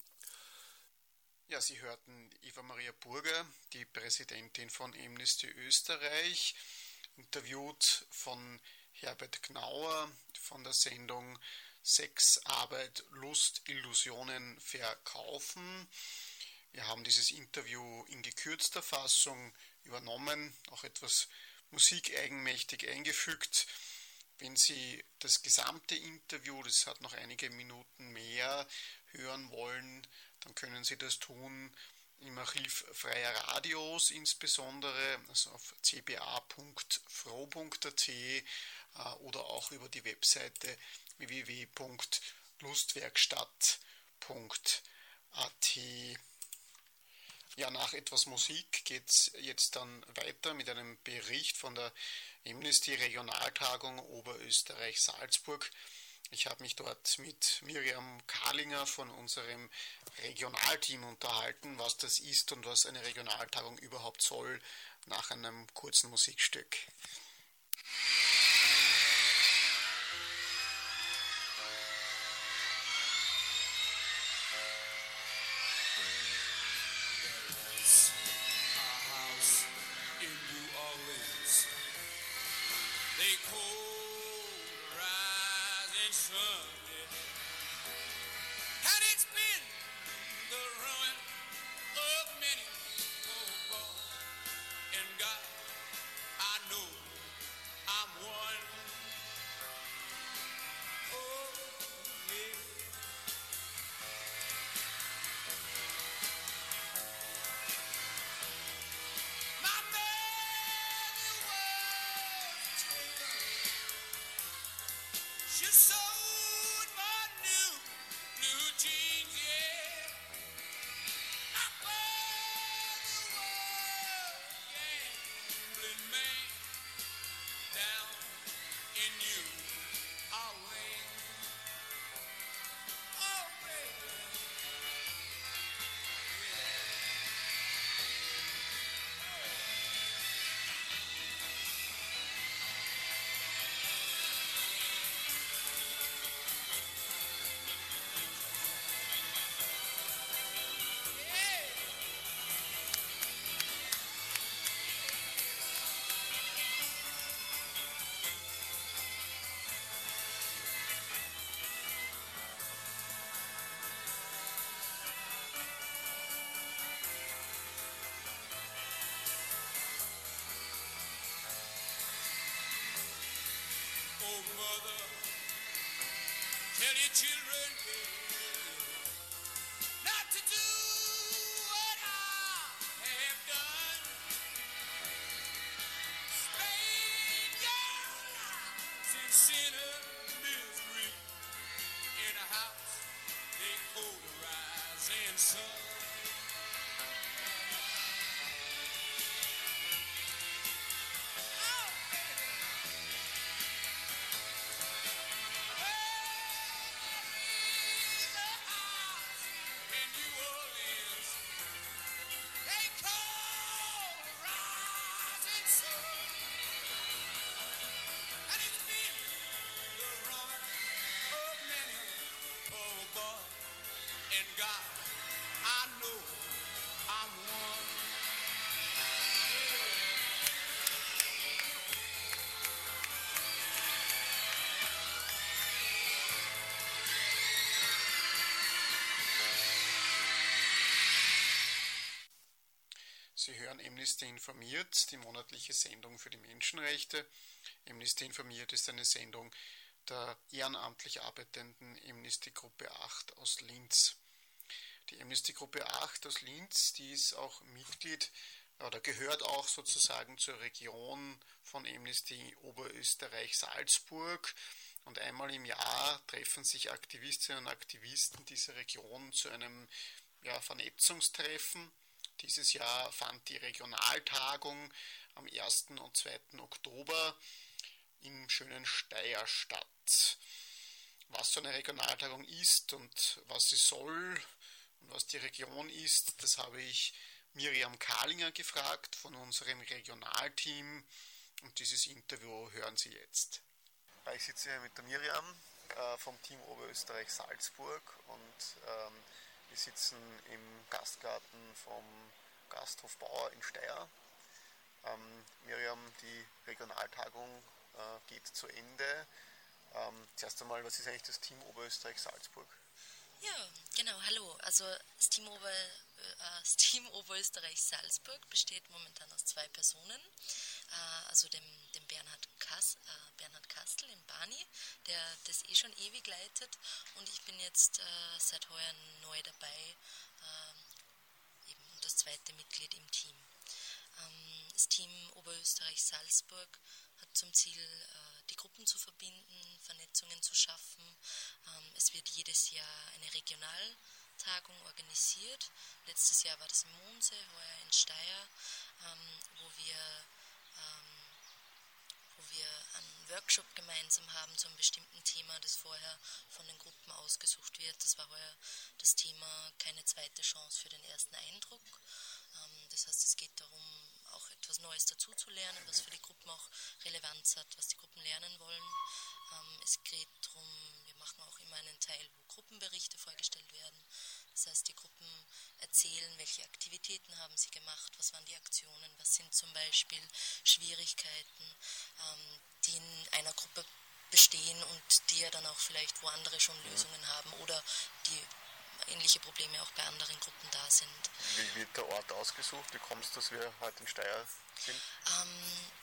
Ja, Sie hörten Eva Maria Burger, die Präsidentin von Amnesty Österreich, interviewt von Herbert Gnauer von der Sendung Sex, Arbeit, Lust, Illusionen verkaufen. Wir haben dieses Interview in gekürzter Fassung übernommen, auch etwas musikeigenmächtig eingefügt. Wenn Sie das gesamte Interview, das hat noch einige Minuten mehr, hören wollen, dann können Sie das tun im Archiv Freier Radios insbesondere, also auf c b a punkt f r o punkt a t oder auch über die Webseite w w w punkt lustwerkstatt punkt a t. Ja, nach etwas Musik geht es jetzt dann weiter mit einem Bericht von der Amnesty-Regionaltagung Oberösterreich-Salzburg. Ich habe mich dort mit Miriam Kahlinger von unserem Regionalteam unterhalten, was das ist und was eine Regionaltagung überhaupt soll, nach einem kurzen Musikstück. And God, I know tell your children not to do what I have done. Spend your lives in sin and misery in a house they call the rising sun. Sie hören Amnesty informiert, die monatliche Sendung für die Menschenrechte. Amnesty informiert ist eine Sendung der ehrenamtlich arbeitenden Amnesty-Gruppe acht aus Linz. Die Amnesty-Gruppe acht aus Linz, die ist auch Mitglied oder gehört auch sozusagen zur Region von Amnesty Oberösterreich-Salzburg. Und einmal im Jahr treffen sich Aktivistinnen und Aktivisten dieser Region zu einem ja, Vernetzungstreffen. Dieses Jahr fand die Regionaltagung am ersten und zweiten Oktober im schönen Steyr statt. Was so eine Regionaltagung ist und was sie soll und was die Region ist, das habe ich Miriam Kahlinger gefragt von unserem Regionalteam und dieses Interview hören Sie jetzt. Ich sitze hier mit der Miriam äh, vom Team Oberösterreich Salzburg und ähm, wir sitzen im Gastgarten vom Gasthof Bauer in Steyr. Ähm, Miriam, die Regionaltagung äh, geht zu Ende. Ähm, zuerst einmal, was ist eigentlich das Team Oberösterreich Salzburg? Ja, genau, hallo. Also das Team, Ober, äh, das Team Oberösterreich Salzburg besteht momentan aus zwei Personen. Äh, also dem, dem Bernhard, Kas, äh, Bernhard Kastel in Bani, der das eh schon ewig leitet. Und ich bin jetzt äh, seit heuer neu dabei, äh, eben das zweite Mitglied im Team. Ähm, das Team Oberösterreich Salzburg hat zum Ziel, äh, die Gruppen zu verbinden, Vernetzungen zu schaffen. Ähm, es wird jedes Jahr eine Regionaltagung organisiert. Letztes Jahr war das in Monse, heuer in Steyr, ähm, wo wir ähm, wo wir einen Workshop gemeinsam haben zu einem bestimmten Thema, das vorher von den Gruppen ausgesucht wird. Das war heuer das Thema Keine zweite Chance für den ersten Eindruck. Ähm, das heißt, es geht darum, auch etwas Neues dazuzulernen, was für die Gruppen auch Relevanz hat, was die Gruppen lernen wollen. Ähm, es geht darum, wir machen auch immer einen Teil, wo Gruppenberichte vorgestellt werden. Das heißt, die Gruppen erzählen, welche Aktivitäten haben sie gemacht, was waren die Aktionen, was sind zum Beispiel Schwierigkeiten, ähm, die in einer Gruppe bestehen und die ja dann auch vielleicht, wo andere schon Lösungen haben oder die ähnliche Probleme auch bei anderen Gruppen da sind. Wie wird der Ort ausgesucht? Wie kommst du, dass wir heute in Steyr sind? Ähm,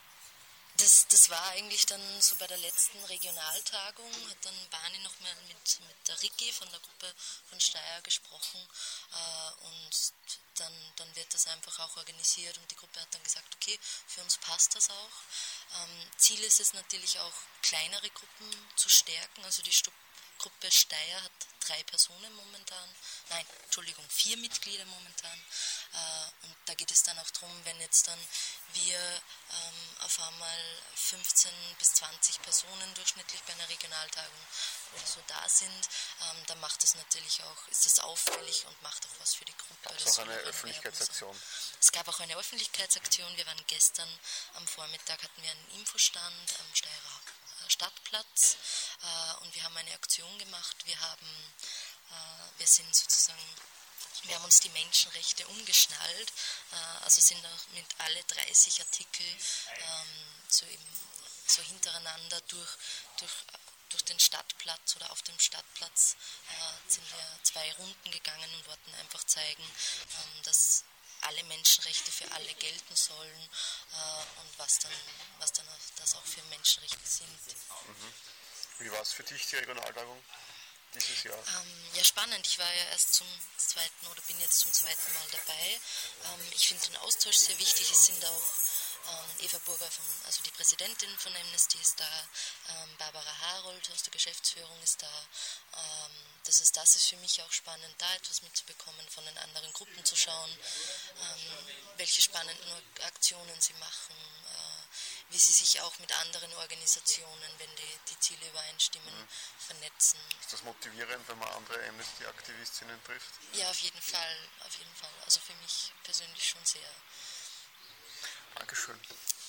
das, das war eigentlich dann so bei der letzten Regionaltagung, hat dann Bani nochmal mit, mit der Ricky von der Gruppe von Steyr gesprochen äh, und dann, dann wird das einfach auch organisiert und die Gruppe hat dann gesagt, okay, für uns passt das auch. Ähm, Ziel ist es natürlich auch, kleinere Gruppen zu stärken, also die Stu- Gruppe Steyr hat drei Personen momentan, nein, Entschuldigung, vier Mitglieder momentan äh, und da geht es dann auch darum, wenn jetzt dann wir ähm, auf einmal fünfzehn bis zwanzig Personen durchschnittlich bei einer Regionaltagung oder so da sind, ähm, dann macht das natürlich auch, ist das auffällig und macht auch was für die Gruppe. Gab es auch eine Öffentlichkeitsaktion? Es gab auch eine Öffentlichkeitsaktion, wir waren gestern am Vormittag, hatten wir einen Infostand am Steyrer Stadtplatz äh, und wir haben eine Aktion gemacht. Wir haben, äh, wir sind sozusagen, wir haben uns die Menschenrechte umgeschnallt, äh, also sind auch mit alle dreißig Artikel ähm, so eben so hintereinander durch, durch, durch den Stadtplatz oder auf dem Stadtplatz äh, sind wir zwei Runden gegangen und wollten einfach zeigen, ähm, dass alle Menschenrechte für alle gelten sollen äh, und was dann, was dann das auch für Menschenrechte sind. Mhm. Wie war es für dich, die Regionaltagung? dieses Jahr? Ähm, ja, spannend. Ich war ja erst zum zweiten oder bin jetzt zum zweiten Mal dabei. Ähm, ich finde den Austausch sehr wichtig. Es sind auch ähm, Eva Burger, von, also die Präsidentin von Amnesty ist da, ähm, Barbara Harold aus der Geschäftsführung ist da. Ähm, das ist, das ist für mich auch spannend, da etwas mitzubekommen, von den anderen Gruppen zu schauen, ähm, welche spannenden Aktionen sie machen, äh, wie sie sich auch mit anderen Organisationen, wenn die, die Ziele übereinstimmen, mhm. vernetzen. Ist das motivierend, wenn man andere Amnesty-Aktivistinnen trifft? Ja, auf jeden Fall, auf jeden Fall. Also für mich persönlich schon sehr. Dankeschön.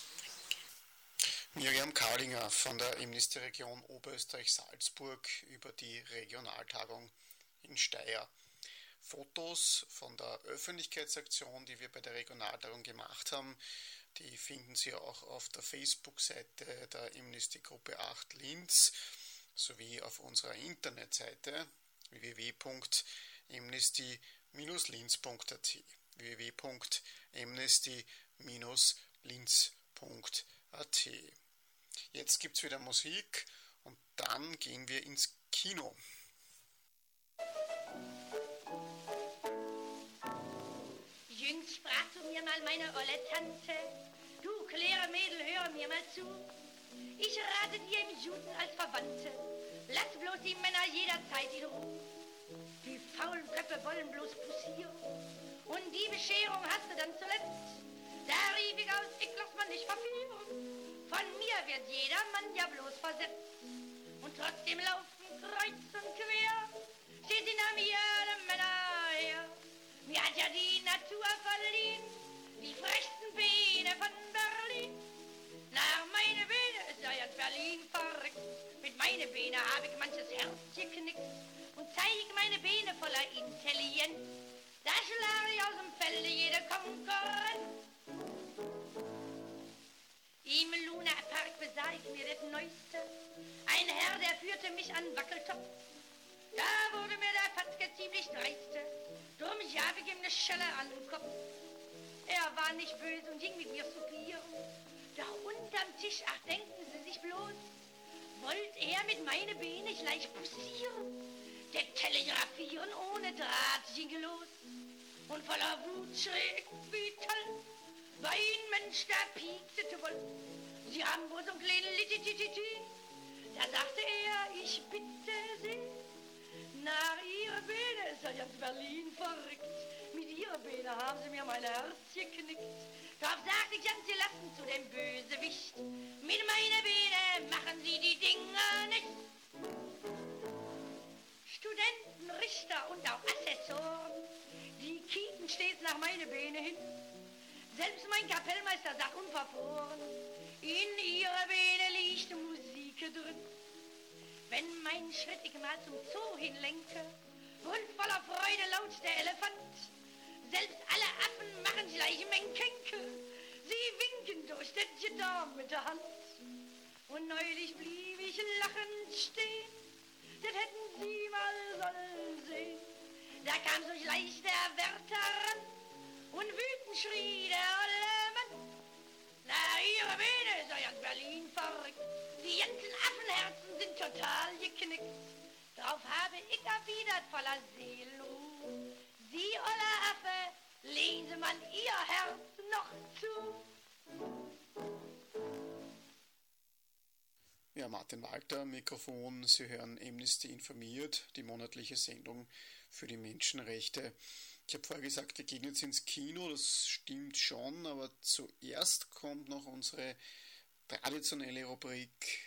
Miriam Karlinger von der Amnesty-Region Oberösterreich-Salzburg über die Regionaltagung in Steyr. Fotos von der Öffentlichkeitsaktion, die wir bei der Regionaltagung gemacht haben, die finden Sie auch auf der Facebook-Seite der Amnesty-Gruppe acht Linz sowie auf unserer Internetseite w w w punkt amnesty dash linz punkt a t w w w punkt amnesty dash linz punkt a t. Jetzt gibt es wieder Musik und dann gehen wir ins Kino. Jüngst sprach zu mir mal meine olle Tante, du kläre Mädel, hör mir mal zu. Ich rate dir im Juden als Verwandte, lass bloß die Männer jederzeit in Ruhe. Die faulen Köpfe wollen bloß pussieren und die Bescherung hast du dann zuletzt. Da rief ich aus, ich lass man nicht verführen. Von mir wird jeder Mann ja bloß versetzt. Und trotzdem laufen kreuz und quer, steht sie nach mir, der Männer her. Mir hat ja die Natur verliehen, die frechsten Beine von Berlin. Nach meine Beine ist ja jetzt Berlin verrückt. Mit meine Beine habe ich manches Herz geknickt und zeig meine Beine voller Intelligenz. Da schlage ich aus dem Felde jede Konkurrenz. Im Luna-Park besah ich mir das Neueste. Ein Herr, der führte mich an Wackeltopf. Da wurde mir der Patzke ziemlich dreiste. Drum jab ich ihm ne Schelle an den Kopf. Er war nicht böse und ging mit mir soupieren. Da unterm Tisch, ach denken Sie sich bloß, wollt er mit meine Beine gleich pussieren. Der telegrafieren ohne Draht ging los. Und voller Wut schräg wie toll. War ein Mensch, der piekte zu wollen. Sie haben wohl so ein kleines Lititititi. Da sagte er, ich bitte Sie, nach Ihrer Beine ist ja ganz Berlin verrückt. Mit Ihrer Beine haben Sie mir mein Herz geknickt. Darauf sagte ich ganz gelassen zu dem Bösewicht, mit meiner Beine machen Sie die Dinger nicht. Studenten, Richter und auch Assessoren, die kieken stets nach meine Beine hin. Selbst mein Kapellmeister sagt unverfroren, in ihrer Beine liegt Musik drin. Wenn mein Schritt ich mal zum Zoo hinlenke und voller Freude laut der Elefant, selbst alle Affen machen gleich Menkenke, sie winken durch das Gitter mit der Hand. Und neulich blieb ich lachend stehen, das hätten Sie mal sollen sehen. Da kam so gleich der Wärter ran und wütend schrie der olle Mann. Na, Ihre Beine ist ja ganz Berlin verrückt. Die ganzen Affenherzen sind total geknickt. Darauf habe ich erwidert voller Seelenruhe. Sie, olle Affe, lese man Ihr Herz noch zu. Ja, Martin Walter, Mikrofon. Sie hören Amnesty informiert, die monatliche Sendung für die Menschenrechte. Ich habe vorher gesagt, wir gehen jetzt ins Kino, das stimmt schon, aber zuerst kommt noch unsere traditionelle Rubrik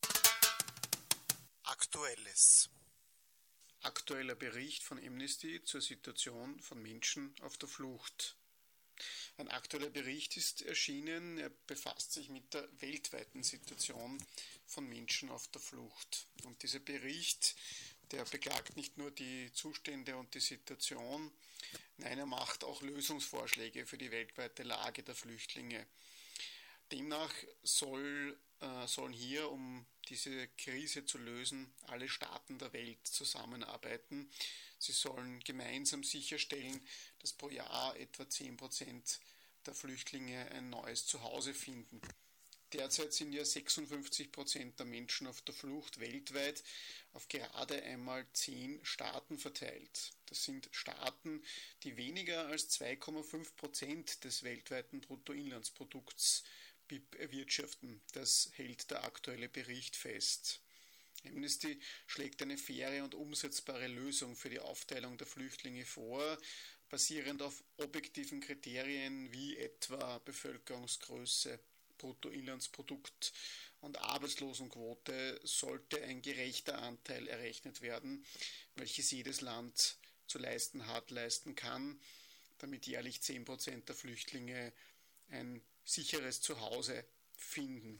Aktuelles. Aktueller Bericht von Amnesty zur Situation von Menschen auf der Flucht. Ein aktueller Bericht ist erschienen, er befasst sich mit der weltweiten Situation von Menschen auf der Flucht. Und dieser Bericht, der beklagt nicht nur die Zustände und die Situation, nein, er macht auch Lösungsvorschläge für die weltweite Lage der Flüchtlinge. Demnach soll, äh, sollen hier, um diese Krise zu lösen, alle Staaten der Welt zusammenarbeiten. Sie sollen gemeinsam sicherstellen, dass pro Jahr etwa zehn Prozent der Flüchtlinge ein neues Zuhause finden. Derzeit sind ja sechsundfünfzig Prozent der Menschen auf der Flucht weltweit auf gerade einmal zehn Staaten verteilt. Das sind Staaten, die weniger als zwei Komma fünf Prozent des weltweiten Bruttoinlandsprodukts B I P erwirtschaften. Das hält der aktuelle Bericht fest. Amnesty schlägt eine faire und umsetzbare Lösung für die Aufteilung der Flüchtlinge vor, basierend auf objektiven Kriterien wie etwa Bevölkerungsgröße, Bruttoinlandsprodukt und Arbeitslosenquote sollte ein gerechter Anteil errechnet werden, welches jedes Land zu leisten hat, leisten kann, damit jährlich zehn Prozent der Flüchtlinge ein sicheres Zuhause finden.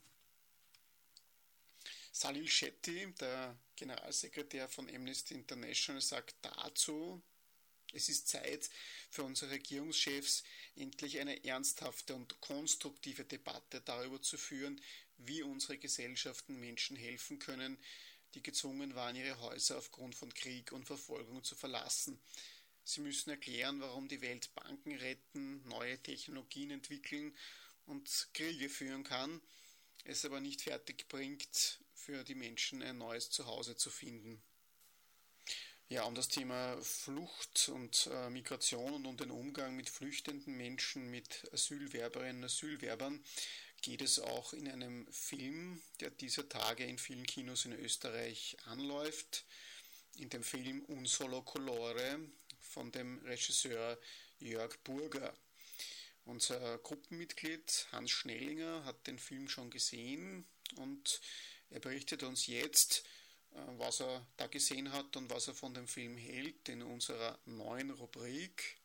Salil Shetty, der Generalsekretär von Amnesty International, sagt dazu: Es ist Zeit für unsere Regierungschefs, endlich eine ernsthafte und konstruktive Debatte darüber zu führen, wie unsere Gesellschaften Menschen helfen können, die gezwungen waren, ihre Häuser aufgrund von Krieg und Verfolgung zu verlassen. Sie müssen erklären, warum die Welt Banken retten, neue Technologien entwickeln und Kriege führen kann, es aber nicht fertig bringt, für die Menschen ein neues Zuhause zu finden. Ja, um das Thema Flucht und äh, Migration und um den Umgang mit flüchtenden Menschen, mit Asylwerberinnen und Asylwerbern geht es auch in einem Film, der dieser Tage in vielen Kinos in Österreich anläuft, in dem Film Un solo colore von dem Regisseur Jörg Burger. Unser Gruppenmitglied Hans Schnellinger hat den Film schon gesehen und er berichtet uns jetzt, was er da gesehen hat und was er von dem Film hält in unserer neuen Rubrik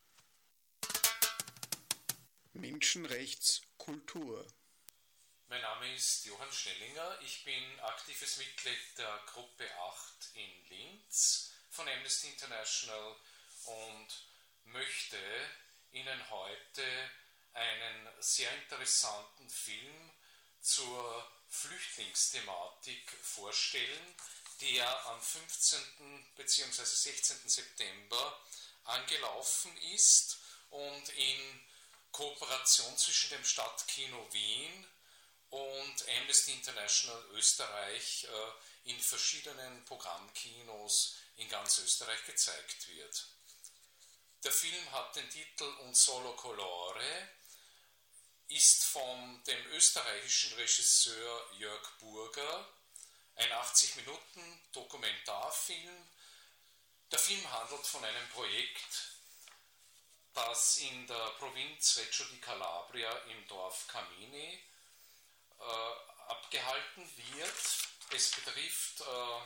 Menschenrechtskultur. Mein Name ist Johann Schnellinger, ich bin aktives Mitglied der Gruppe acht in Linz von Amnesty International und möchte Ihnen heute einen sehr interessanten Film zur Flüchtlingsthematik vorstellen, der am fünfzehnten bzw. sechzehnten September angelaufen ist und in Kooperation zwischen dem Stadtkino Wien und Amnesty International Österreich äh, in verschiedenen Programmkinos in ganz Österreich gezeigt wird. Der Film hat den Titel Un solo colore, ist von dem österreichischen Regisseur Jörg Burger, ein achtzig Minuten Dokumentarfilm. Der Film handelt von einem Projekt, das in der Provinz Reggio di Calabria im Dorf Camini äh, abgehalten wird. Es betrifft äh,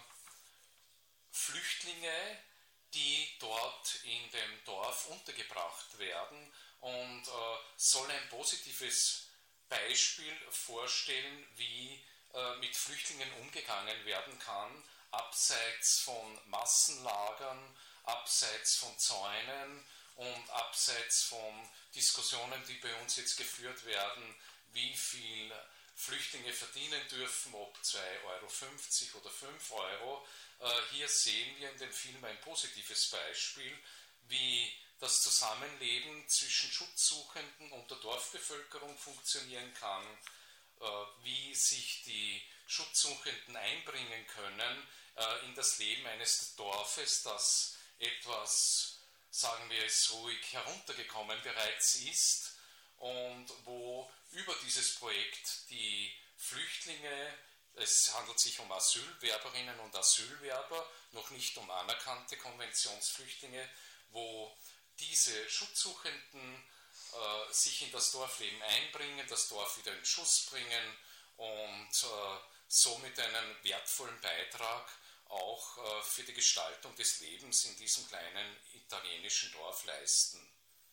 Flüchtlinge, die dort in dem Dorf untergebracht werden und äh, soll ein positives Beispiel vorstellen, wie äh, mit Flüchtlingen umgegangen werden kann, abseits von Massenlagern, abseits von Zäunen und abseits von Diskussionen, die bei uns jetzt geführt werden, wie viel Flüchtlinge verdienen dürfen, ob zwei Euro fünfzig oder fünf Euro. Hier sehen wir in dem Film ein positives Beispiel, wie das Zusammenleben zwischen Schutzsuchenden und der Dorfbevölkerung funktionieren kann, wie sich die Schutzsuchenden einbringen können in das Leben eines Dorfes, das etwas, sagen wir es ruhig, heruntergekommen bereits ist und wo über dieses Projekt die Flüchtlinge, es handelt sich um Asylwerberinnen und Asylwerber, noch nicht um anerkannte Konventionsflüchtlinge, wo diese Schutzsuchenden äh, sich in das Dorfleben einbringen, das Dorf wieder in Schuss bringen und äh, somit einen wertvollen Beitrag auch äh, für die Gestaltung des Lebens in diesem kleinen italienischen Dorf leisten.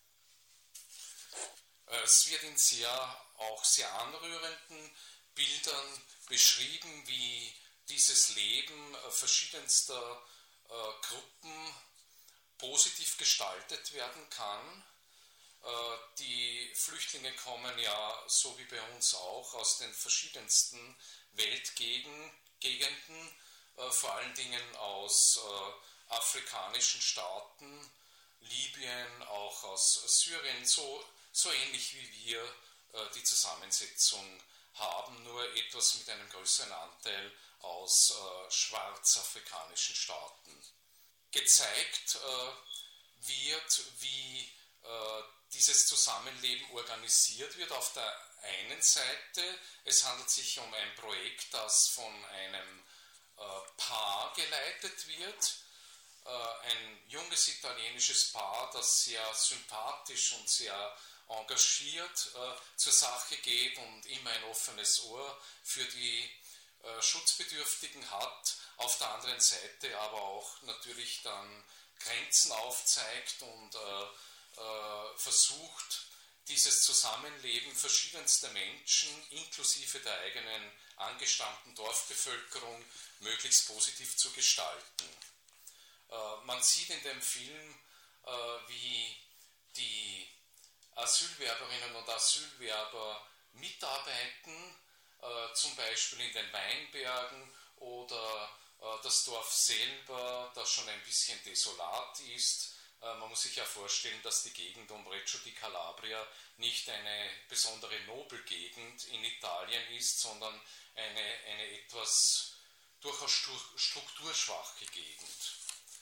Es wird in sehr, auch sehr anrührenden Bildern beschrieben, wie dieses Leben verschiedenster äh, Gruppen positiv gestaltet werden kann. Äh, die Flüchtlinge kommen ja, so wie bei uns auch, aus den verschiedensten Weltgegenden, äh, vor allen Dingen aus äh, afrikanischen Staaten, Libyen, auch aus Syrien, so, so ähnlich wie wir äh, die Zusammensetzung haben, nur etwas mit einem größeren Anteil aus äh, schwarzafrikanischen Staaten. Gezeigt äh, wird, wie äh, dieses Zusammenleben organisiert wird. Auf der einen Seite, es handelt sich um ein Projekt, das von einem äh, Paar geleitet wird, äh, ein junges italienisches Paar, das sehr sympathisch und sehr engagiert äh, zur Sache geht und immer ein offenes Ohr für die äh, Schutzbedürftigen hat, auf der anderen Seite aber auch natürlich dann Grenzen aufzeigt und äh, äh, versucht, dieses Zusammenleben verschiedenster Menschen, inklusive der eigenen angestammten Dorfbevölkerung, möglichst positiv zu gestalten. Äh, man sieht in dem Film, äh, wie die Asylwerberinnen und Asylwerber mitarbeiten, äh, zum Beispiel in den Weinbergen oder äh, das Dorf selber, das schon ein bisschen desolat ist. Äh, man muss sich ja vorstellen, dass die Gegend um Reggio di Calabria nicht eine besondere Nobelgegend in Italien ist, sondern eine, eine etwas durchaus strukturschwache Gegend.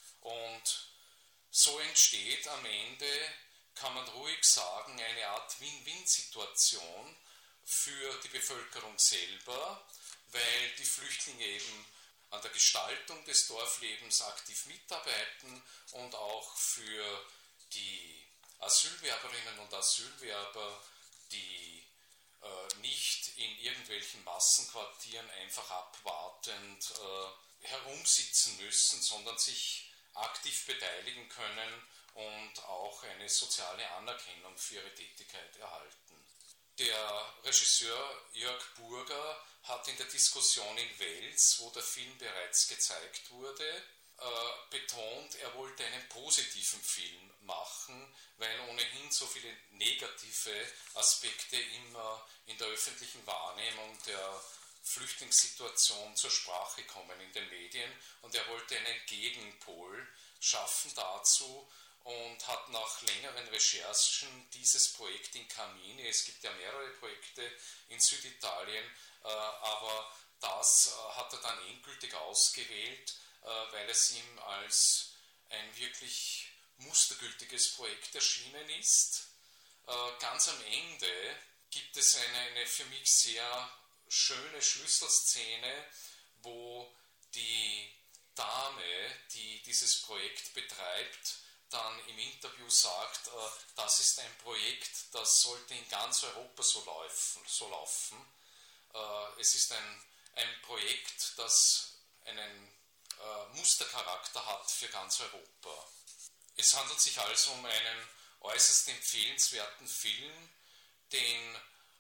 Und so entsteht am Ende, kann man ruhig sagen, eine Art Win-Win-Situation für die Bevölkerung selber, weil die Flüchtlinge eben an der Gestaltung des Dorflebens aktiv mitarbeiten und auch für die Asylwerberinnen und Asylwerber, die äh, nicht in irgendwelchen Massenquartieren einfach abwartend äh, herumsitzen müssen, sondern sich aktiv beteiligen können und auch eine soziale Anerkennung für ihre Tätigkeit erhalten. Der Regisseur Jörg Burger hat in der Diskussion in Wels, wo der Film bereits gezeigt wurde, äh, betont, er wollte einen positiven Film machen, weil ohnehin so viele negative Aspekte immer in der öffentlichen Wahrnehmung der Flüchtlingssituation zur Sprache kommen in den Medien, und er wollte einen Gegenpol schaffen dazu und hat nach längeren Recherchen dieses Projekt in Camini, es gibt ja mehrere Projekte in Süditalien, äh, aber das äh, hat er dann endgültig ausgewählt, äh, weil es ihm als ein wirklich mustergültiges Projekt erschienen ist. Äh, ganz am Ende gibt es eine, eine für mich sehr schöne Schlüsselszene, wo die Dame, die dieses Projekt betreibt, dann im Interview sagt, äh, das ist ein Projekt, das sollte in ganz Europa so laufen. So laufen. Äh, es ist ein, ein Projekt, das einen äh, Mustercharakter hat für ganz Europa. Es handelt sich also um einen äußerst empfehlenswerten Film, den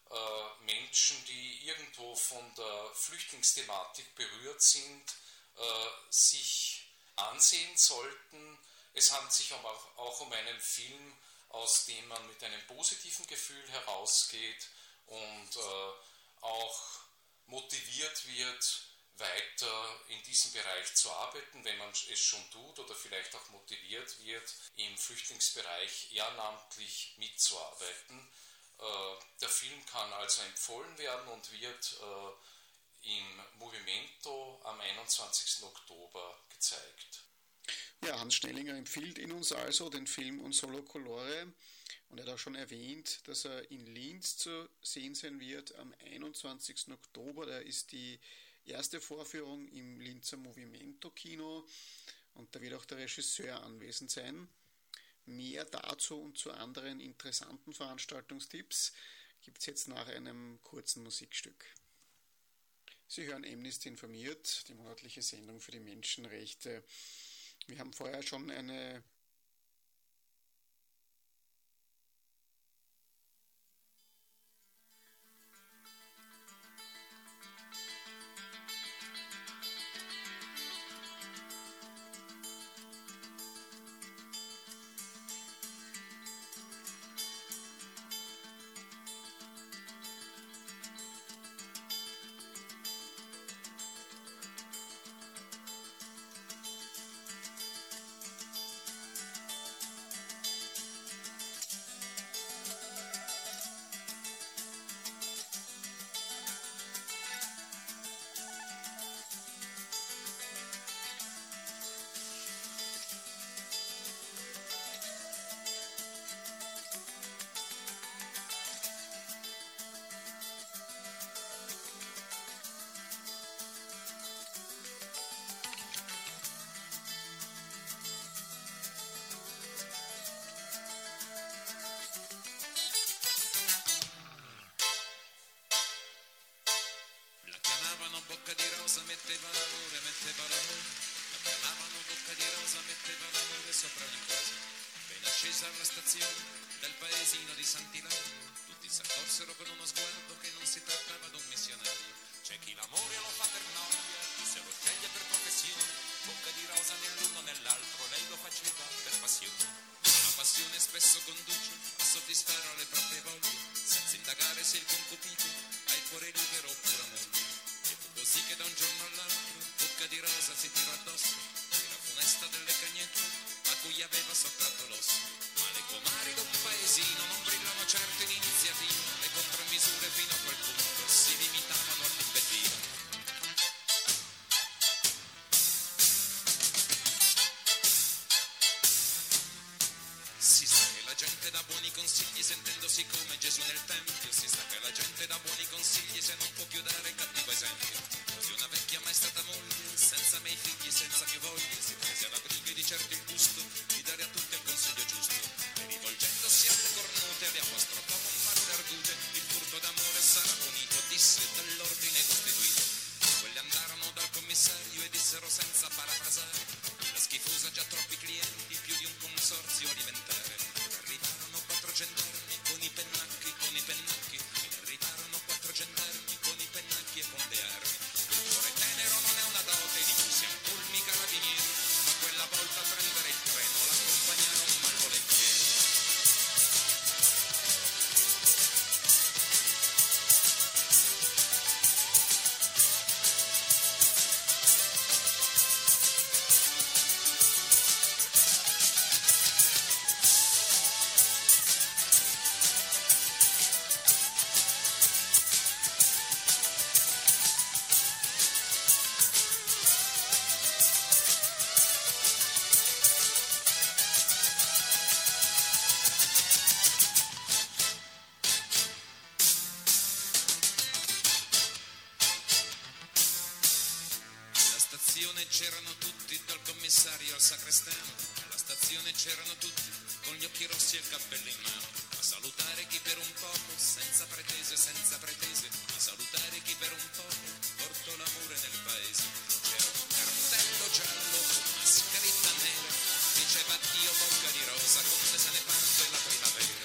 äh, Menschen, die irgendwo von der Flüchtlingsthematik berührt sind, äh, sich ansehen sollten. Es handelt sich aber auch, auch um einen Film, aus dem man mit einem positiven Gefühl herausgeht und äh, auch motiviert wird, weiter in diesem Bereich zu arbeiten, wenn man es schon tut, oder vielleicht auch motiviert wird, im Flüchtlingsbereich ehrenamtlich mitzuarbeiten. Äh, der Film kann also empfohlen werden und wird äh, im Movimento am einundzwanzigsten Oktober gezeigt. Ja, Hans Schnellinger empfiehlt ihn uns also, den Film Un Solo Colore, und er hat auch schon erwähnt, dass er in Linz zu sehen sein wird am einundzwanzigsten Oktober. Da ist die erste Vorführung im Linzer Movimento Kino und da wird auch der Regisseur anwesend sein. Mehr dazu und zu anderen interessanten Veranstaltungstipps gibt es jetzt nach einem kurzen Musikstück. Sie hören Amnesty informiert, die monatliche Sendung für die Menschenrechte. Wir haben vorher schon eine metteva l'amore, metteva l'amore, la chiamavano bocca di rosa, metteva l'amore sopra ogni cosa. Appena scesa alla stazione del paesino di Sant'Ilario, tutti si accorsero con uno sguardo che non si trattava d'un missionario. C'è chi l'amore lo fa per noia, chi se lo sceglie per professione, bocca di rosa nell'uno nell'altro, lei lo faceva per passione. La passione spesso conduce a soddisfare le proprie voglie, senza indagare se il concupito ha il cuore libero oppure a moglie. E fu così che da un giorno all'altro bocca di rosa si tirò addosso la funesta delle cagnette a cui aveva sottratto l'osso. Ma le comari d'un paesino non brillano certo in iniziativa, le contromisure fino a quel punto si limitavano all'imbedire. Si sa che la gente dà buoni consigli sentendosi come Gesù nel Tempio, si sa che la gente dà buoni consigli se non può più dare cattivo esempio. Così una vecchia mai stata moglie, senza mei figli, senza più voglie, si prese alla briga di certo il gusto di dare a tutti il consiglio giusto. E rivolgendosi alle cornute abbiamo astrofò con parole argute, il furto d'amore sarà punito, disse dall'ordine costituito. Quelli andarono dal commissario e dissero senza parafrasare: la schifosa già troppi clienti, più di un consorzio alimentare. Ed arrivarono quattro gendarmi con i pennacchi, con i pennacchi. Ed arrivarono quattro gendarmi con i pennacchi e con le armi. Il cuore tenero non è una dote di cui siamo colmi carabinieri, ma quella volta a prendere il treno l'accompagnarono malvolentieri. C'erano tutti, dal commissario al sacrestano. Alla stazione c'erano tutti, con gli occhi rossi e il cappello in mano, a salutare chi per un poco, senza pretese, senza pretese, a salutare chi per un poco portò l'amore nel paese. C'era un cartello giallo con una scritta nera, diceva addio bocca di rosa, come se ne parte la primavera.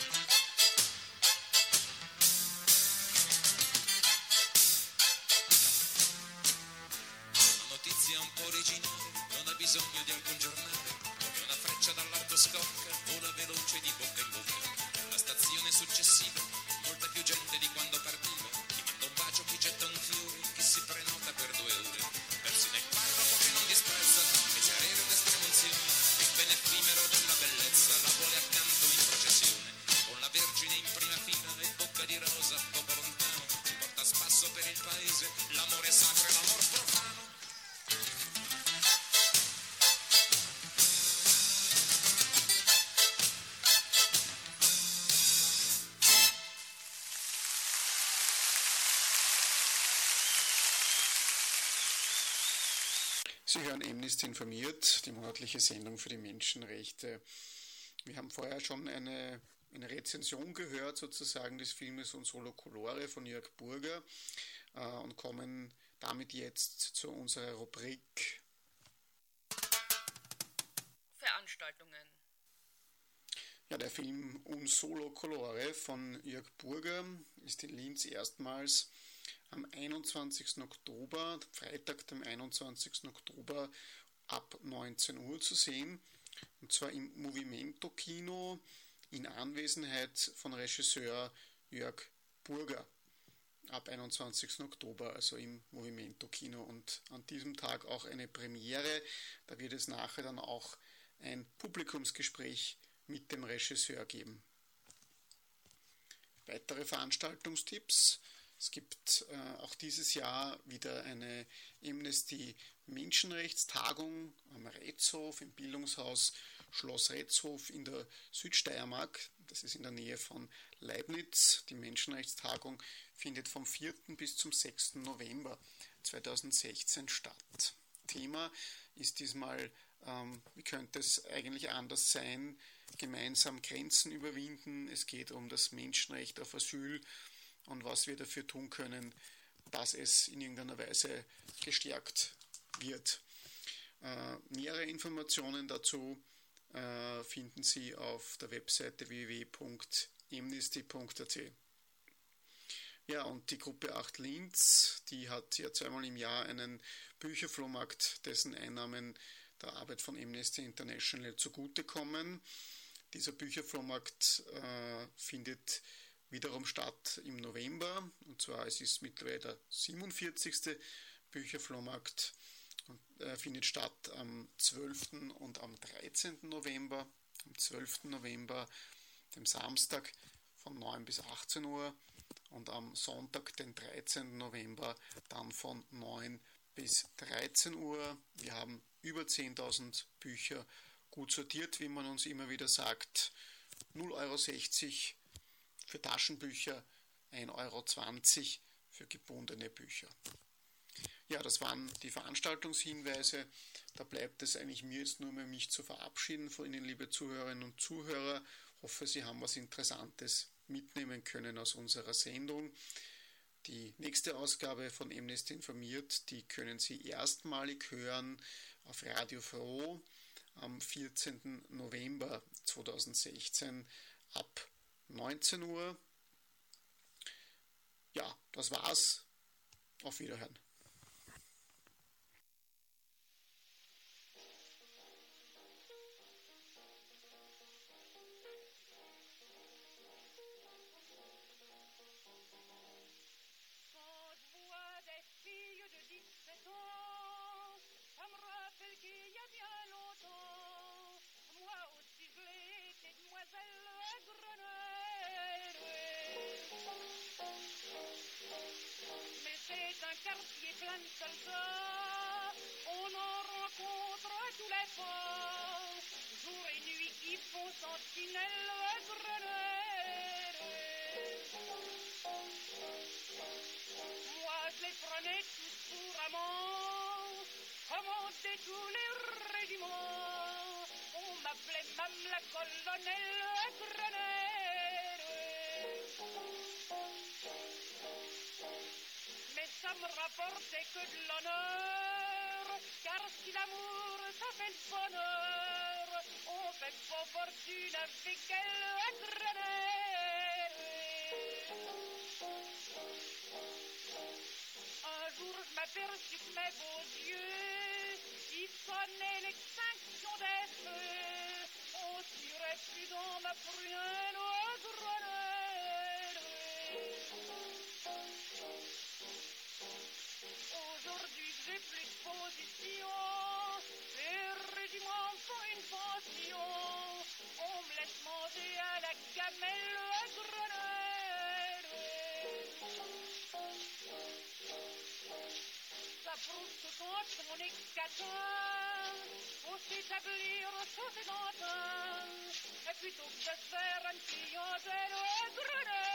Un po' originale, non ha bisogno di alcun giornale, come una freccia dall'alto scocca, vola veloce di bocca in bocca. Alla stazione successiva, molta più gente di quando partiva, chi manda un bacio, chi getta un fiore, chi si prenota per due ore. Persino il parroco che non disprezza, miserere un'estremunzione, il bene effimero della bellezza, la vuole accanto in processione. Con la Vergine in prima fila e bocca di rosa, poco lontano, si porta a spasso per il paese, l'amore sacro e l'amor profano. Sie hören Amnesty informiert, die monatliche Sendung für die Menschenrechte. Wir haben vorher schon eine, eine Rezension gehört, sozusagen, des Filmes Un Solo Colore von Jörg Burger äh, und kommen damit jetzt zu unserer Rubrik Veranstaltungen. Ja, der Film Un Solo Colore von Jörg Burger ist in Linz erstmals am einundzwanzigsten Oktober, Freitag, dem einundzwanzigsten Oktober ab neunzehn Uhr zu sehen, und zwar im Movimento Kino in Anwesenheit von Regisseur Jörg Burger ab einundzwanzigsten Oktober, also im Movimento Kino, und an diesem Tag auch eine Premiere. Da wird es nachher dann auch ein Publikumsgespräch mit dem Regisseur geben. Weitere Veranstaltungstipps: Es gibt äh, auch dieses Jahr wieder eine Amnesty-Menschenrechtstagung am Retzhof im Bildungshaus Schloss Retzhof in der Südsteiermark. Das ist in der Nähe von Leibniz. Die Menschenrechtstagung findet vom vierten bis zum sechsten November zweitausendsechzehn statt. Thema ist diesmal, ähm, wie könnte es eigentlich anders sein, gemeinsam Grenzen überwinden. Es geht um das Menschenrecht auf Asyl und was wir dafür tun können, dass es in irgendeiner Weise gestärkt wird. Äh, nähere Informationen dazu äh, finden Sie auf der Webseite w w w punkt amnesty punkt a t. Ja, und die Gruppe acht Linz, die hat ja zweimal im Jahr einen Bücherflohmarkt, dessen Einnahmen der Arbeit von Amnesty International zugutekommen. Dieser Bücherflohmarkt äh, findet wiederum statt im November, und zwar es ist mittlerweile der siebenundvierzigste Bücherflohmarkt und äh, findet statt am zwölften und am dreizehnten November. Am zwölften November, dem Samstag, von neun bis achtzehn Uhr und am Sonntag, den dreizehnten November, dann von neun bis dreizehn Uhr. Wir haben über zehntausend Bücher, gut sortiert, wie man uns immer wieder sagt. null Euro sechzig für Taschenbücher, ein Euro zwanzig für gebundene Bücher. Ja, das waren die Veranstaltungshinweise. Da bleibt es eigentlich mir jetzt nur mehr, mich zu verabschieden von Ihnen, liebe Zuhörerinnen und Zuhörer. Ich hoffe, Sie haben was Interessantes mitnehmen können aus unserer Sendung. Die nächste Ausgabe von Amnesty informiert, die können Sie erstmalig hören auf Radio Froh am vierzehnten November zweitausendsechzehn ab neunzehn Uhr. Ja, das war's. Auf Wiederhören. Quartier plein de soldats, on en rencontre à tous les pas, jour et nuit qui font sentinelle à Grenelle. Moi je les prenais tous pour amants, commandais tous les régiments, on m'appelait même la colonelle à Grenelle. Mais ça me rapportait que de l'honneur, car si l'amour ça fait le bonheur, on fait pas fortune avec elle à Grenelle. Un jour je m'aperçus que mes beaux yeux, ils sonnaient l'extinction des feux, on tirait plus dans ma prunelle à Grenelle. Aujourd'hui j'ai plus de position, les régiments font une pension, on me laisse manger à la gamelle à Grenelle. Ça prouve que quand on est catin, faut s'établir sous ses dentins, et plutôt que de faire une clientèle à Grenelle.